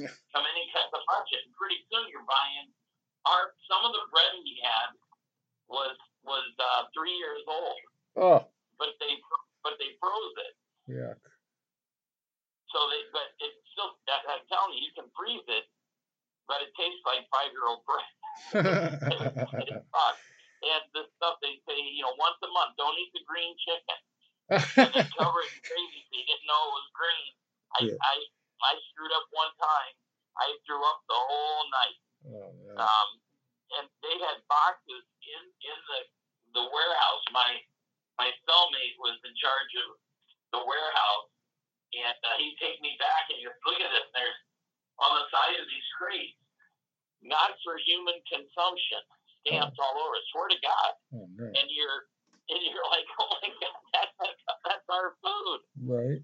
And pretty soon you're buying some of the bread we had was 3 years old. Oh. But they froze it. Yeah. So but it's still, I'm telling you can freeze it, but it tastes like 5-year-old bread. It sucks. And the stuff they say, once a month, don't eat the green chicken. And then cover it in gravy so you didn't know it was green. I screwed up one time. I threw up the whole night. Oh, yeah. And they had boxes in the warehouse. My cellmate was in charge of the warehouse, and he'd take me back and just look at it. There's on the side of these crates, not for human consumption, stamps all over. Swear to God. Oh, no. And you're like, oh my God, that's our food. Right.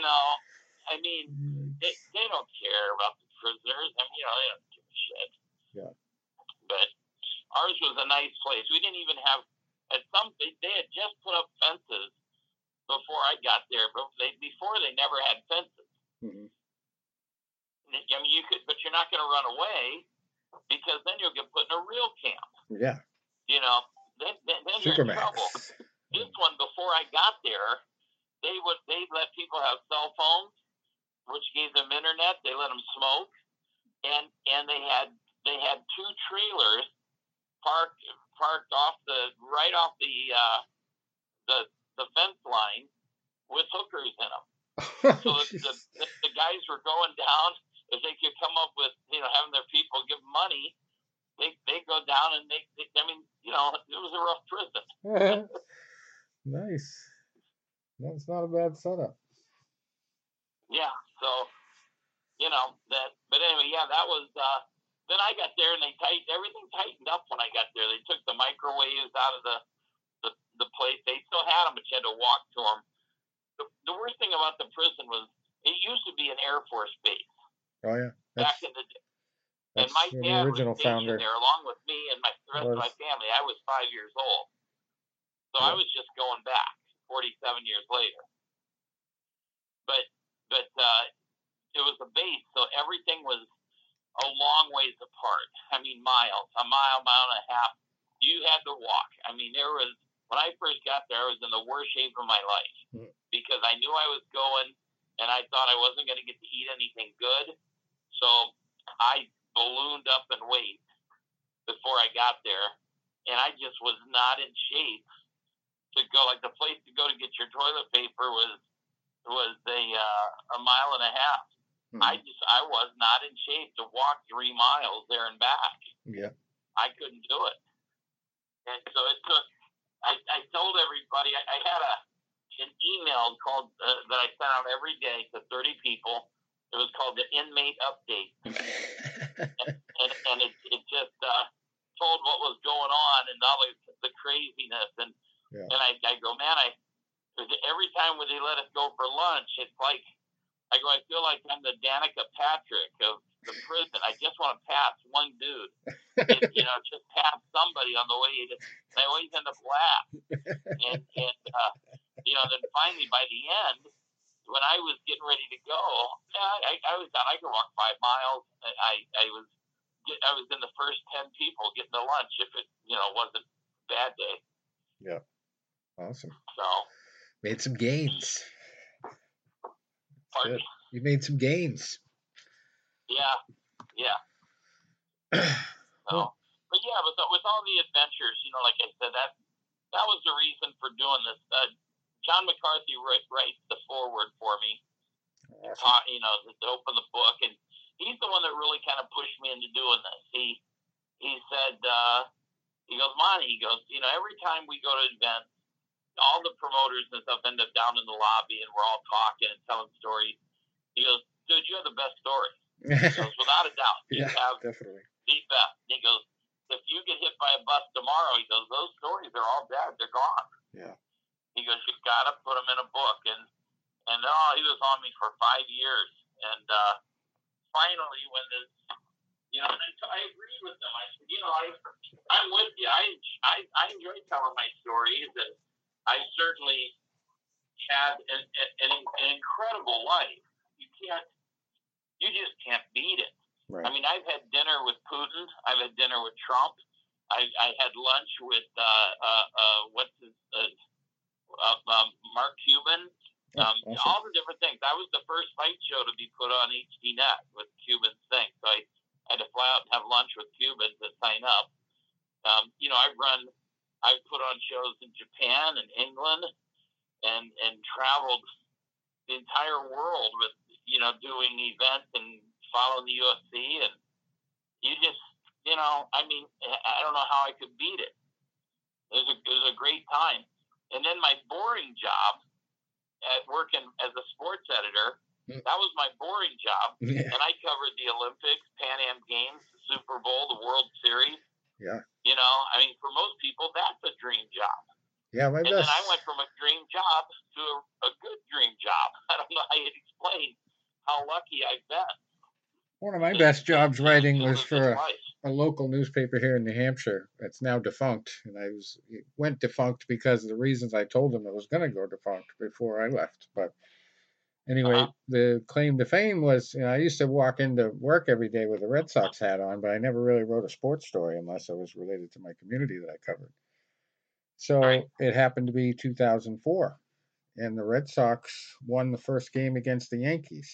I mean, they don't care about the prisoners. I mean, they don't give a shit. Yeah. But ours was a nice place. We didn't even have, they had just put up fences before I got there, but before they never had fences. Mm-hmm. I mean, but you're not going to run away because then you'll get put in a real camp. Yeah. Then you're in trouble. This one, before I got there, they let people have cell phones, which gave them internet. They let them smoke, and they had 2 trailers parked right off the fence line with hookers in them. So the guys were going down. If they could come up with having their people give them money, they go down and I mean, it was a rough prison. Nice. That's not a bad setup. Yeah. So that. But anyway, yeah, that was. Then I got there and everything tightened up when I got there. They took the microwaves out of the place. They still had them, but you had to walk to them. The worst thing about the prison was it used to be an Air Force base. Oh yeah. Back in the day. And my dad was stationed there along with me and the rest of my family. I was 5 years old. So I was just going back 47 years later. But it was a base, so everything was a long ways apart. I mean, a mile and a half. You had to walk. I mean, when I first got there, I was in the worst shape of my life because I knew I was going and I thought I wasn't going to get to eat anything good. So I ballooned up in weight before I got there, and I just was not in shape to go. Like the place to go to get your toilet paper was a mile and a half. I was not in shape to walk 3 miles there and back. Yeah, I couldn't do it, and so it took. I told everybody I had an email called that I sent out every day to 30 people. It was called the Inmate Update, and it just told what was going on and all the craziness. And I go, man, every time when they let us go for lunch, it's like I feel like I'm the Danica Patrick of the prison. I just want to pass one dude, just pass somebody on the way. I always end up laughing, and then finally by the end, when I was getting ready to go, I was done. I could walk 5 miles. I was in the first 10 people getting to lunch if it wasn't a bad day. Yeah, awesome. So made some gains. pardon? You made some gains. Yeah. So, but yeah, with all the adventures, like I said, that was the reason for doing this. John McCarthy writes the foreword for me. Awesome. To open the book, and he's the one that really kind of pushed me into doing this. He said, he goes, Monty, he goes, every time we go to events, all the promoters and stuff end up down in the lobby, and we're all talking and telling stories. He goes, dude, you have the best story. He goes, without a doubt, you have definitely the best. And he goes, if you get hit by a bus tomorrow, he goes, those stories are all dead. They're gone. Yeah. He goes, you've got to put them in a book. And he was on me for 5 years. And finally, when this, and I agreed with him. I said, I'm with you. I enjoy telling my stories, and I certainly had an incredible life. You just can't beat it. Right. I mean, I've had dinner with Putin. I've had dinner with Trump. I had lunch with Mark Cuban. Awesome. All the different things. I was the first fight show to be put on HDNet with Cuban's thing. So I had to fly out and have lunch with Cubans to sign up. I've put on shows in Japan and England and traveled the entire world with, doing events and following the UFC. And you just, I don't know how I could beat it. It was a great time. And then my boring job at working as a sports editor, that was my boring job. Yeah. And I covered the Olympics, Pan Am Games, the Super Bowl, the World Series. Yeah. For most people, that's a dream job. Yeah, then I went from a dream job to a good dream job. I don't know how you'd explain how lucky I've been. One of my best jobs writing was for a local newspaper here in New Hampshire. It's now defunct, and it went defunct because of the reasons I told them it was going to go defunct before I left. But anyway, the claim to fame was, I used to walk into work every day with a Red Sox hat on, but I never really wrote a sports story unless it was related to my community that I covered. So it happened to be 2004, and the Red Sox won the first game against the Yankees.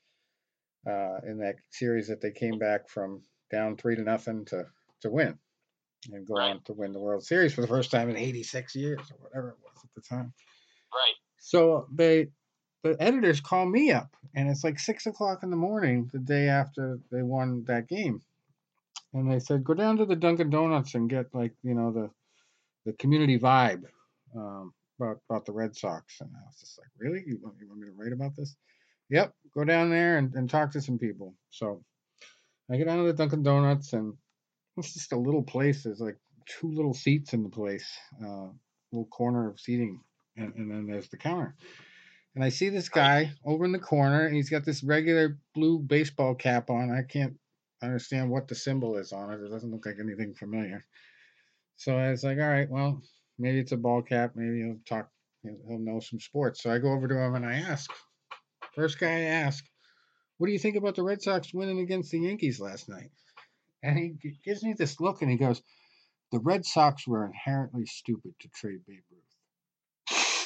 In that series that they came back from down 3-0 to win and go on to win the World Series for the first time in 86 years or whatever it was at the time. Right. So the editors call me up, and it's like 6:00 in the morning the day after they won that game, and they said, go down to the Dunkin' Donuts and get the community vibe about the Red Sox. And I was just like, really? You want me to write about this? Yep, go down there and talk to some people. So I get down to the Dunkin' Donuts, and it's just a little place. There's like 2 little seats in the place, little corner of seating, and then there's the counter. And I see this guy over in the corner, and he's got this regular blue baseball cap on. I can't understand what the symbol is on it. It doesn't look like anything familiar. So I was like, all right, well, maybe it's a ball cap. Maybe he'll know some sports. So I go over to him and I ask. First guy I ask, what do you think about the Red Sox winning against the Yankees last night? And he gives me this look and he goes, the Red Sox were inherently stupid to trade Babe Ruth.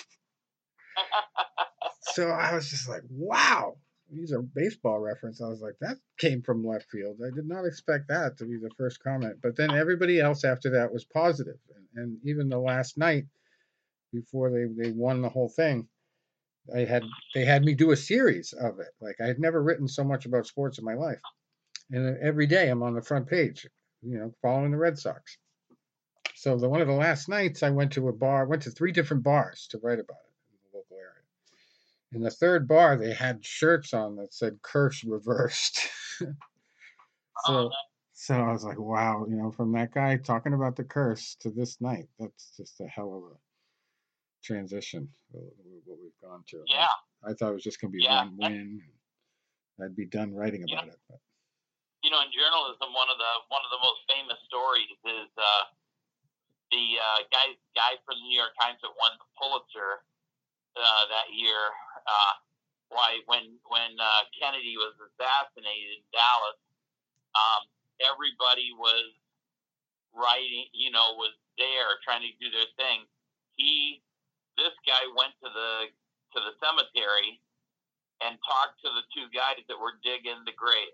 So I was just like, wow. These are baseball reference. I was like, that came from left field. I did not expect that to be the first comment. But then everybody else after that was positive. And even the last night, before they won the whole thing, they had me do a series of it. Like, I had never written so much about sports in my life. And every day I'm on the front page, following the Red Sox. So one of the last nights I went to a bar, went to 3 different bars to write about it in the local area. In the third bar, they had shirts on that said curse reversed. So I was like, wow, from that guy talking about the curse to this night, that's just a hell of a transition, what we've gone through. Yeah. I thought it was just going to be one win. I'd be done writing about it. But. In journalism, one of the most famous stories is the guy from the New York Times that won the Pulitzer that year. why when Kennedy was assassinated in Dallas, everybody was writing, was there trying to do their thing. This guy went to the cemetery and talked to the two guys that were digging the grave,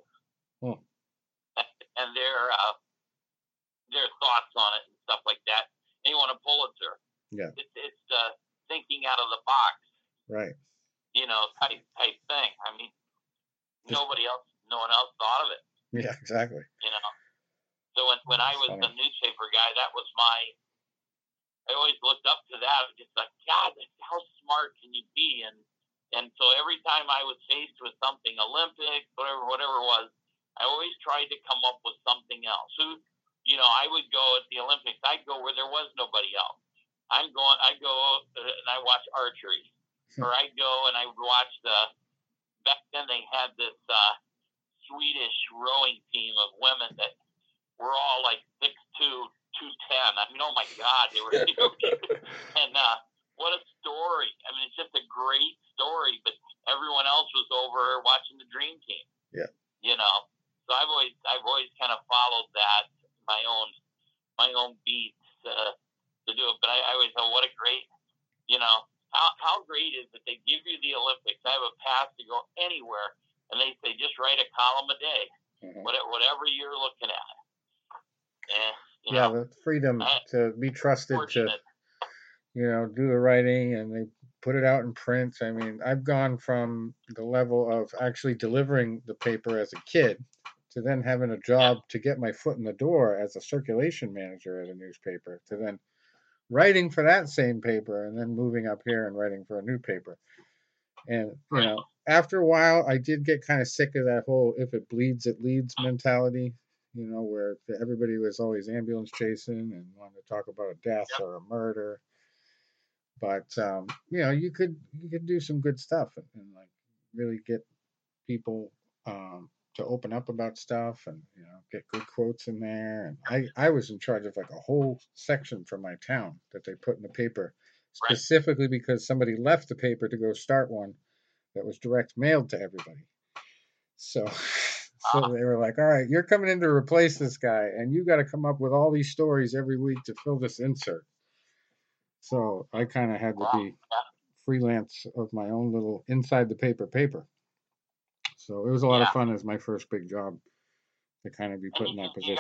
and their thoughts on it and stuff like that. And he won a Pulitzer. Yeah, it's thinking out of the box, right? Type thing. I mean, no one else thought of it. Yeah, exactly. So when I was the newspaper guy, I always looked up to that. Just like, God, how smart can you be? And so every time I was faced with something, Olympics, whatever it was, I always tried to come up with something else. I would go at the Olympics. I'd go where there was nobody else. I go and I watch archery, or I'd go and I would watch back then they had this Swedish rowing team of women that were all like 6'2", 210. I mean, oh my God, they were huge. And what a story! I mean, it's just a great story. But everyone else was over watching the Dream Team. Yeah. So I've always kind of followed that my own beats to do it. But I always thought, what a great, how great is it they give you the Olympics? I have a pass to go anywhere, and they say just write a column a day, whatever you're looking at. The freedom to be trusted to, do the writing, and they put it out in print. I mean, I've gone from the level of actually delivering the paper as a kid to then having a job to get my foot in the door as a circulation manager at a newspaper, to then writing for that same paper, and then moving up here and writing for a new paper. And, after a while, I did get kind of sick of that whole if it bleeds, it leads mentality, where everybody was always ambulance chasing and wanted to talk about a death or a murder. But, you could do some good stuff and like really get people to open up about stuff and, get good quotes in there. And I was in charge of like a whole section from my town that they put in the paper specifically because somebody left the paper to go start one that was direct mailed to everybody. So they were like, all right, you're coming in to replace this guy, and you got to come up with all these stories every week to fill this insert. So I kind of had to be freelance of my own little inside the paper. So it was a lot of fun as my first big job to kind of be put in that position.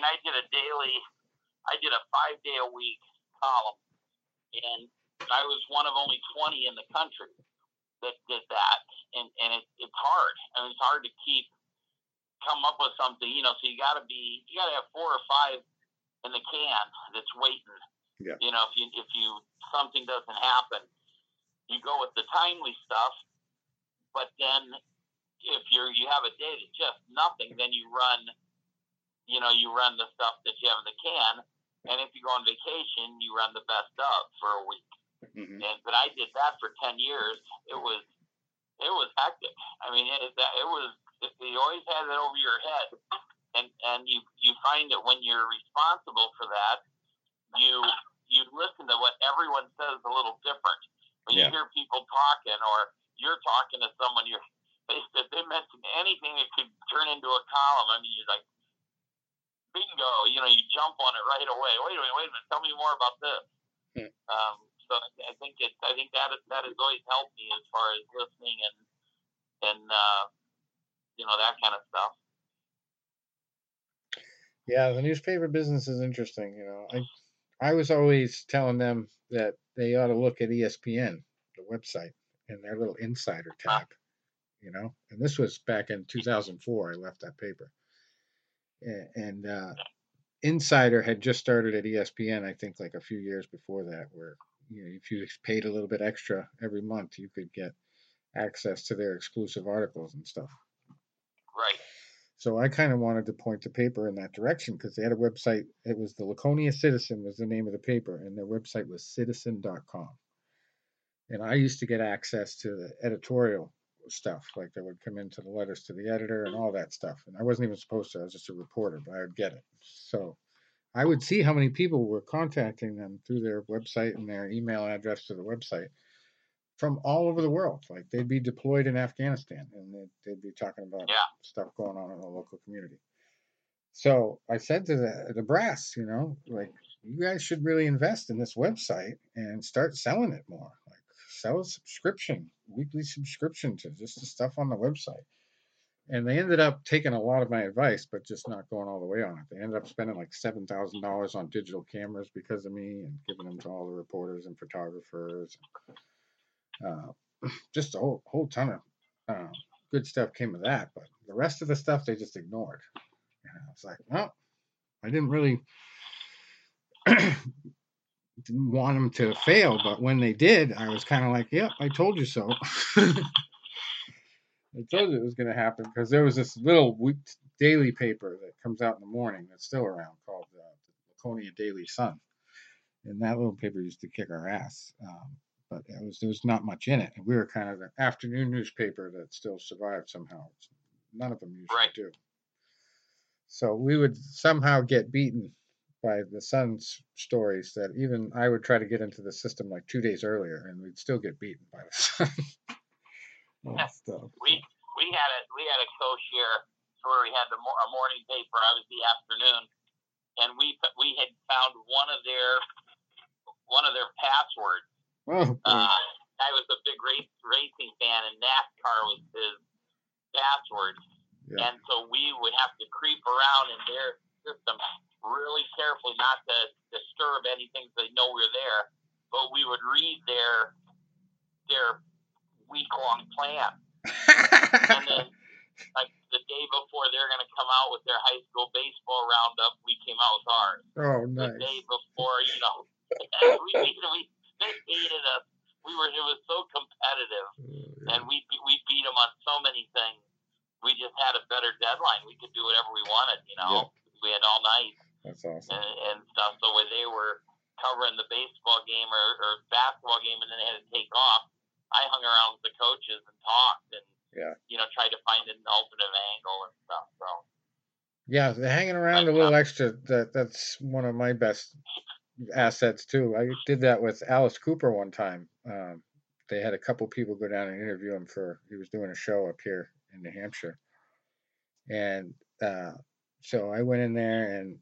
I did a 5-day-a-week column, and I was one of only 20 in the country that did that, and it's hard. I mean, it's hard to come up with something, so you got to have 4 or 5 in the can that's waiting. Yeah. If something doesn't happen, you go with the timely stuff, but then if you have a day that's just nothing, then you run the stuff that you have in the can, and if you go on vacation, you run the best of for a week. Mm-hmm. But I did that for 10 years. It was hectic. I mean, you always had it over your head, and you find that when you're responsible for that, you listen to what everyone says a little different. When you hear people talking, or you're talking to someone, if they mention anything that could turn into a column, I mean, you're like, bingo, you jump on it right away. Wait a minute, tell me more about this. So I think that has always helped me as far as listening and that kind of stuff. Yeah, the newspaper business is interesting. I was always telling them that they ought to look at ESPN, the website, and their little insider tab. And this was back in 2004. I left that paper, and Insider had just started at ESPN. I think like a few years before that, where if you paid a little bit extra every month, you could get access to their exclusive articles and stuff. Right. So I kind of wanted to point the paper in that direction because they had a website. It was the Laconia Citizen was the name of the paper, and their website was citizen.com. And I used to get access to the editorial stuff, like that would come into the letters to the editor and all that stuff. And I wasn't even supposed to. I was just a reporter, but I would get it. So I would see how many people were contacting them through their website and their email address to the website from all over the world. Like they'd be deployed in Afghanistan, and they'd be talking about stuff going on in the local community. So I said to the brass, like you guys should really invest in this website and start selling it more. Like sell a subscription, weekly subscription to just the stuff on the website. And they ended up taking a lot of my advice, but just not going all the way on it. They ended up spending like $7,000 on digital cameras because of me, and giving them to all the reporters and photographers. Just a whole ton of good stuff came of that, but the rest of the stuff they just ignored. And I was like, well, I didn't really didn't want them to fail, but when they did, I was kind of like, yep, I told you so. I told you it was going to happen, because there was this little daily paper that comes out in the morning that's still around called the Laconia Daily Sun. And that little paper used to kick our ass. But there was not much in it. And we were kind of the afternoon newspaper that still survived somehow. None of them usually do. So we would somehow get beaten by the Sun's stories that even I would try to get into the system like 2 days earlier, and we'd still get beaten by the Sun. Stuff. We had a coach here where we had a morning paper. I was the afternoon, and we had found one of their passwords. I was a big racing fan, and NASCAR was his password. Yeah. And so we would have to creep around in their system really carefully, not to disturb anything so they know we're there. But we would read their week-long plan. And then, like, the day before they're going to come out with their high school baseball roundup, we came out with ours. Oh, nice. The day before, they hated us. It was so competitive. Yeah. And we beat them on so many things. We just had a better deadline. We could do whatever we wanted, Yeah. We had all night. That's awesome. And stuff. So when they were covering the baseball game or basketball game, and then they had to take off, I hung around with the coaches and talked and, tried to find an alternative angle and stuff. So. Yeah, the hanging around a little extra, that's one of my best assets too. I did that with Alice Cooper one time. They had a couple people go down and interview him he was doing a show up here in New Hampshire. And so I went in there, and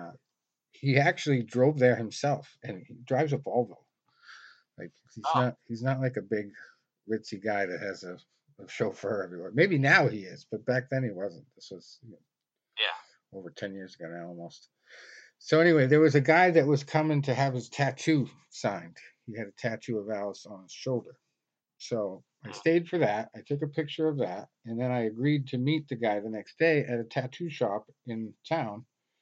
he actually drove there himself, and he drives a Volvo. Like he's not like a big ritzy guy that has a chauffeur everywhere. Maybe now he is, but back then he wasn't. This was over 10 years ago now, almost. So anyway, there was a guy that was coming to have his tattoo signed. He had a tattoo of Alice on his shoulder. So I stayed for that. I took a picture of that, and then I agreed to meet the guy the next day at a tattoo shop in town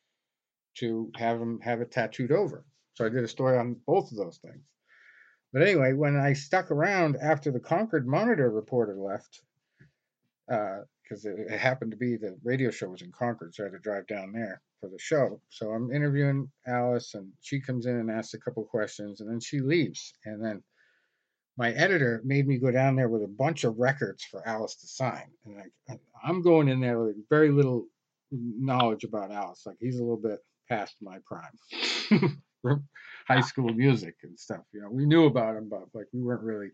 to have him have it tattooed over. So I did a story on both of those things. But anyway, when I stuck around after the Concord Monitor reporter left, because it happened to be the radio show was in Concord, so I had to drive down there for the show. So I'm interviewing Alice, and she comes in and asks a couple questions, and then she leaves. And then my editor made me go down there with a bunch of records for Alice to sign. And I'm going in there with very little knowledge about Alice. Like, he's a little bit past my prime. High school music and stuff. We knew about him, but like we weren't really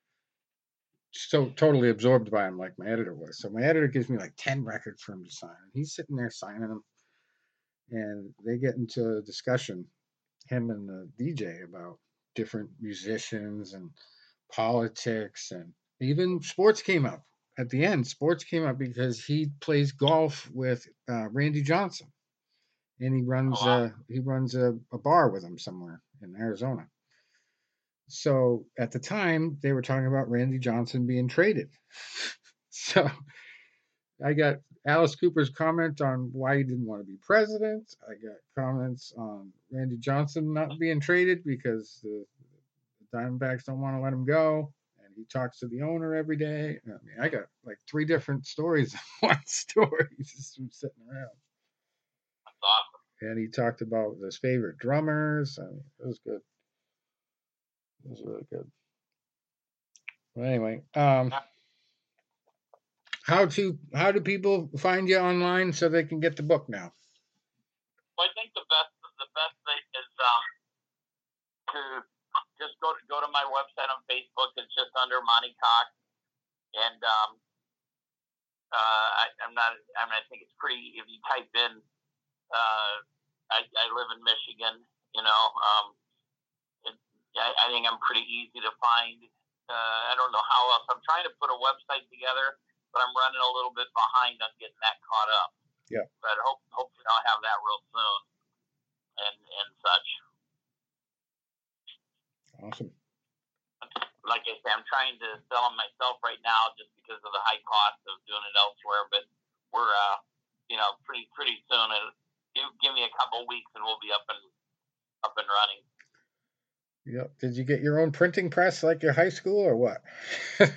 so totally absorbed by him like my editor was. So my editor gives me like 10 records for him to sign. And he's sitting there signing them. And they get into a discussion, him and the DJ, about different musicians and politics, and even sports came up. At the end, sports came up because he plays golf with Randy Johnson. And he runs a bar with him somewhere in Arizona. So at the time, they were talking about Randy Johnson being traded. So I got Alice Cooper's comment on why he didn't want to be president. I got comments on Randy Johnson not being traded because the Diamondbacks don't want to let him go. And he talks to the owner every day. I mean, I got like 3 different stories in one story just from sitting around. That's awesome. And he talked about his favorite drummers. I mean, it was good. It was really good. Well, anyway, how do people find you online so they can get the book now? Well, I think the best thing is to just go to my website on Facebook. It's just under Monty Cox, and I think it's pretty. If you type in, I live in Michigan. I think I'm pretty easy to find. I don't know how else. I'm trying to put a website together, but I'm running a little bit behind on getting that caught up. Yeah. But hopefully I'll have that real soon, and such. Awesome. Like I say, I'm trying to sell them myself right now just because of the high cost of doing it elsewhere. But we're, pretty soon. Give me a couple weeks and we'll be up and running. Yep. Did you get your own printing press like your high school or what? Just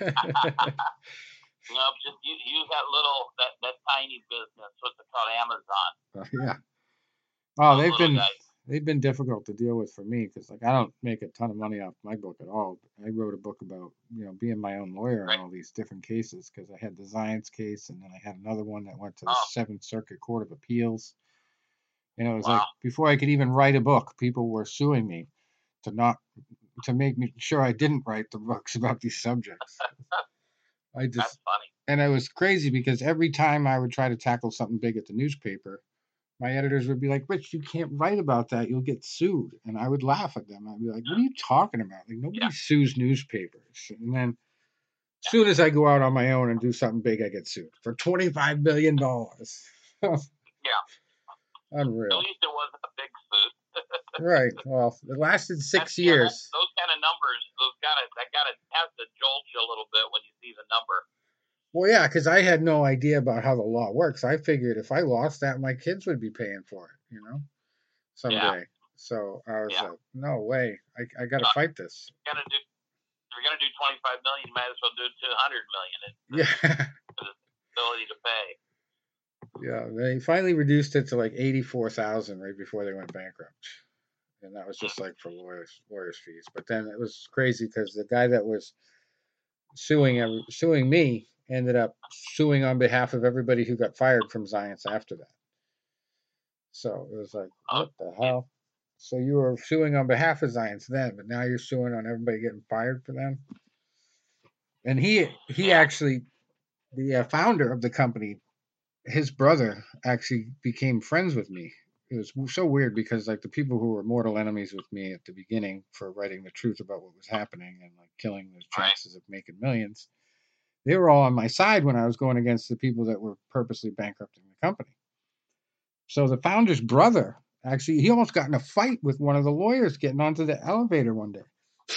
use that tiny business. What's it called? Amazon. Yeah. Oh, Those they've been difficult to deal with for me because I don't make a ton of money off my book at all. I wrote a book about being my own lawyer in all these different cases because I had the Zions case and then I had another one that went to the Seventh Circuit Court of Appeals. It was like before I could even write a book, people were suing me to make me sure I didn't write the books about these subjects. That's funny. And it was crazy because every time I would try to tackle something big at the newspaper, my editors would be like, Rich, you can't write about that. You'll get sued. And I would laugh at them. I'd be like, what are you talking about? Like, nobody sues newspapers. And then as soon as I go out on my own and do something big, I get sued for $25 million. Yeah. Unreal. At least it wasn't a big suit. Right. Well, it lasted 6 years. Those kind of numbers, that has to jolt you a little bit when you see the number. Well, yeah, because I had no idea about how the law works. I figured if I lost that, my kids would be paying for it, someday. Yeah. So I was like, no way. I got to fight this. If you're gonna do 25 million, you might as well do 200 million. Yeah. For the ability to pay. Yeah, they finally reduced it to like 84,000 right before they went bankrupt, and that was just like for lawyers fees. But then it was crazy because the guy that was suing me ended up suing on behalf of everybody who got fired from Zions after that. So it was like, what the hell? So you were suing on behalf of Zions then, but now you're suing on everybody getting fired for them. And he actually, the founder of the company, his brother actually became friends with me. It was so weird because like the people who were mortal enemies with me at the beginning for writing the truth about what was happening and like killing the chances of making millions, they were all on my side when I was going against the people that were purposely bankrupting the company. So the founder's brother, actually, he almost got in a fight with one of the lawyers getting onto the elevator one day.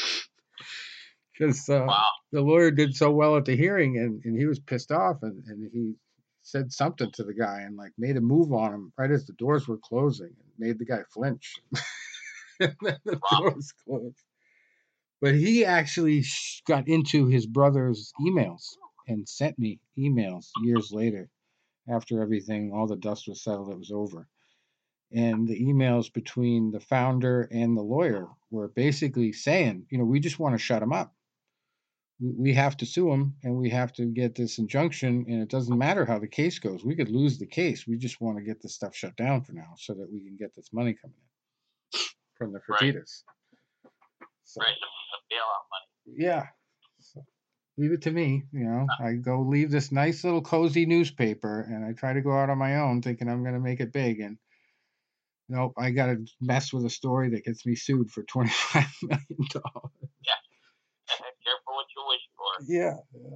Because the lawyer did so well at the hearing and he was pissed off and he said something to the guy and like made a move on him right as the doors were closing and made the guy flinch. And then the doors closed. But he actually got into his brother's emails and sent me emails years later after everything, all the dust was settled, it was over. And the emails between the founder and the lawyer were basically saying, we just want to shut him up. We have to sue him and we have to get this injunction. And it doesn't matter how the case goes. We could lose the case. We just want to get this stuff shut down for now so that we can get this money coming in from the Fertittas. Right. The bailout money. Yeah. So leave it to me. I go leave this nice little cozy newspaper and I try to go out on my own thinking I'm going to make it big. And nope, I got to mess with a story that gets me sued for $25 million. Yeah. Careful what you wish for. Yeah.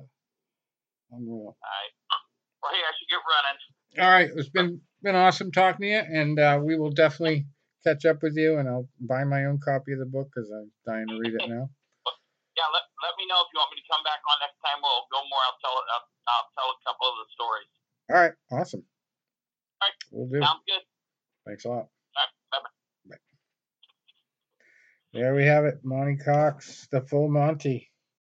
Unreal. All right. Well, hey, I should get running. All right. It's been awesome talking to you, and we will definitely catch up with you, and I'll buy my own copy of the book because I'm dying to read it now. Yeah, let me know if you want me to come back on next time. We'll go more. I'll tell a couple of the stories. All right. Awesome. All right. We'll do. Sounds good. Thanks a lot. All right. Bye-bye. Bye. There we have it. Monty Cox, the full Monty.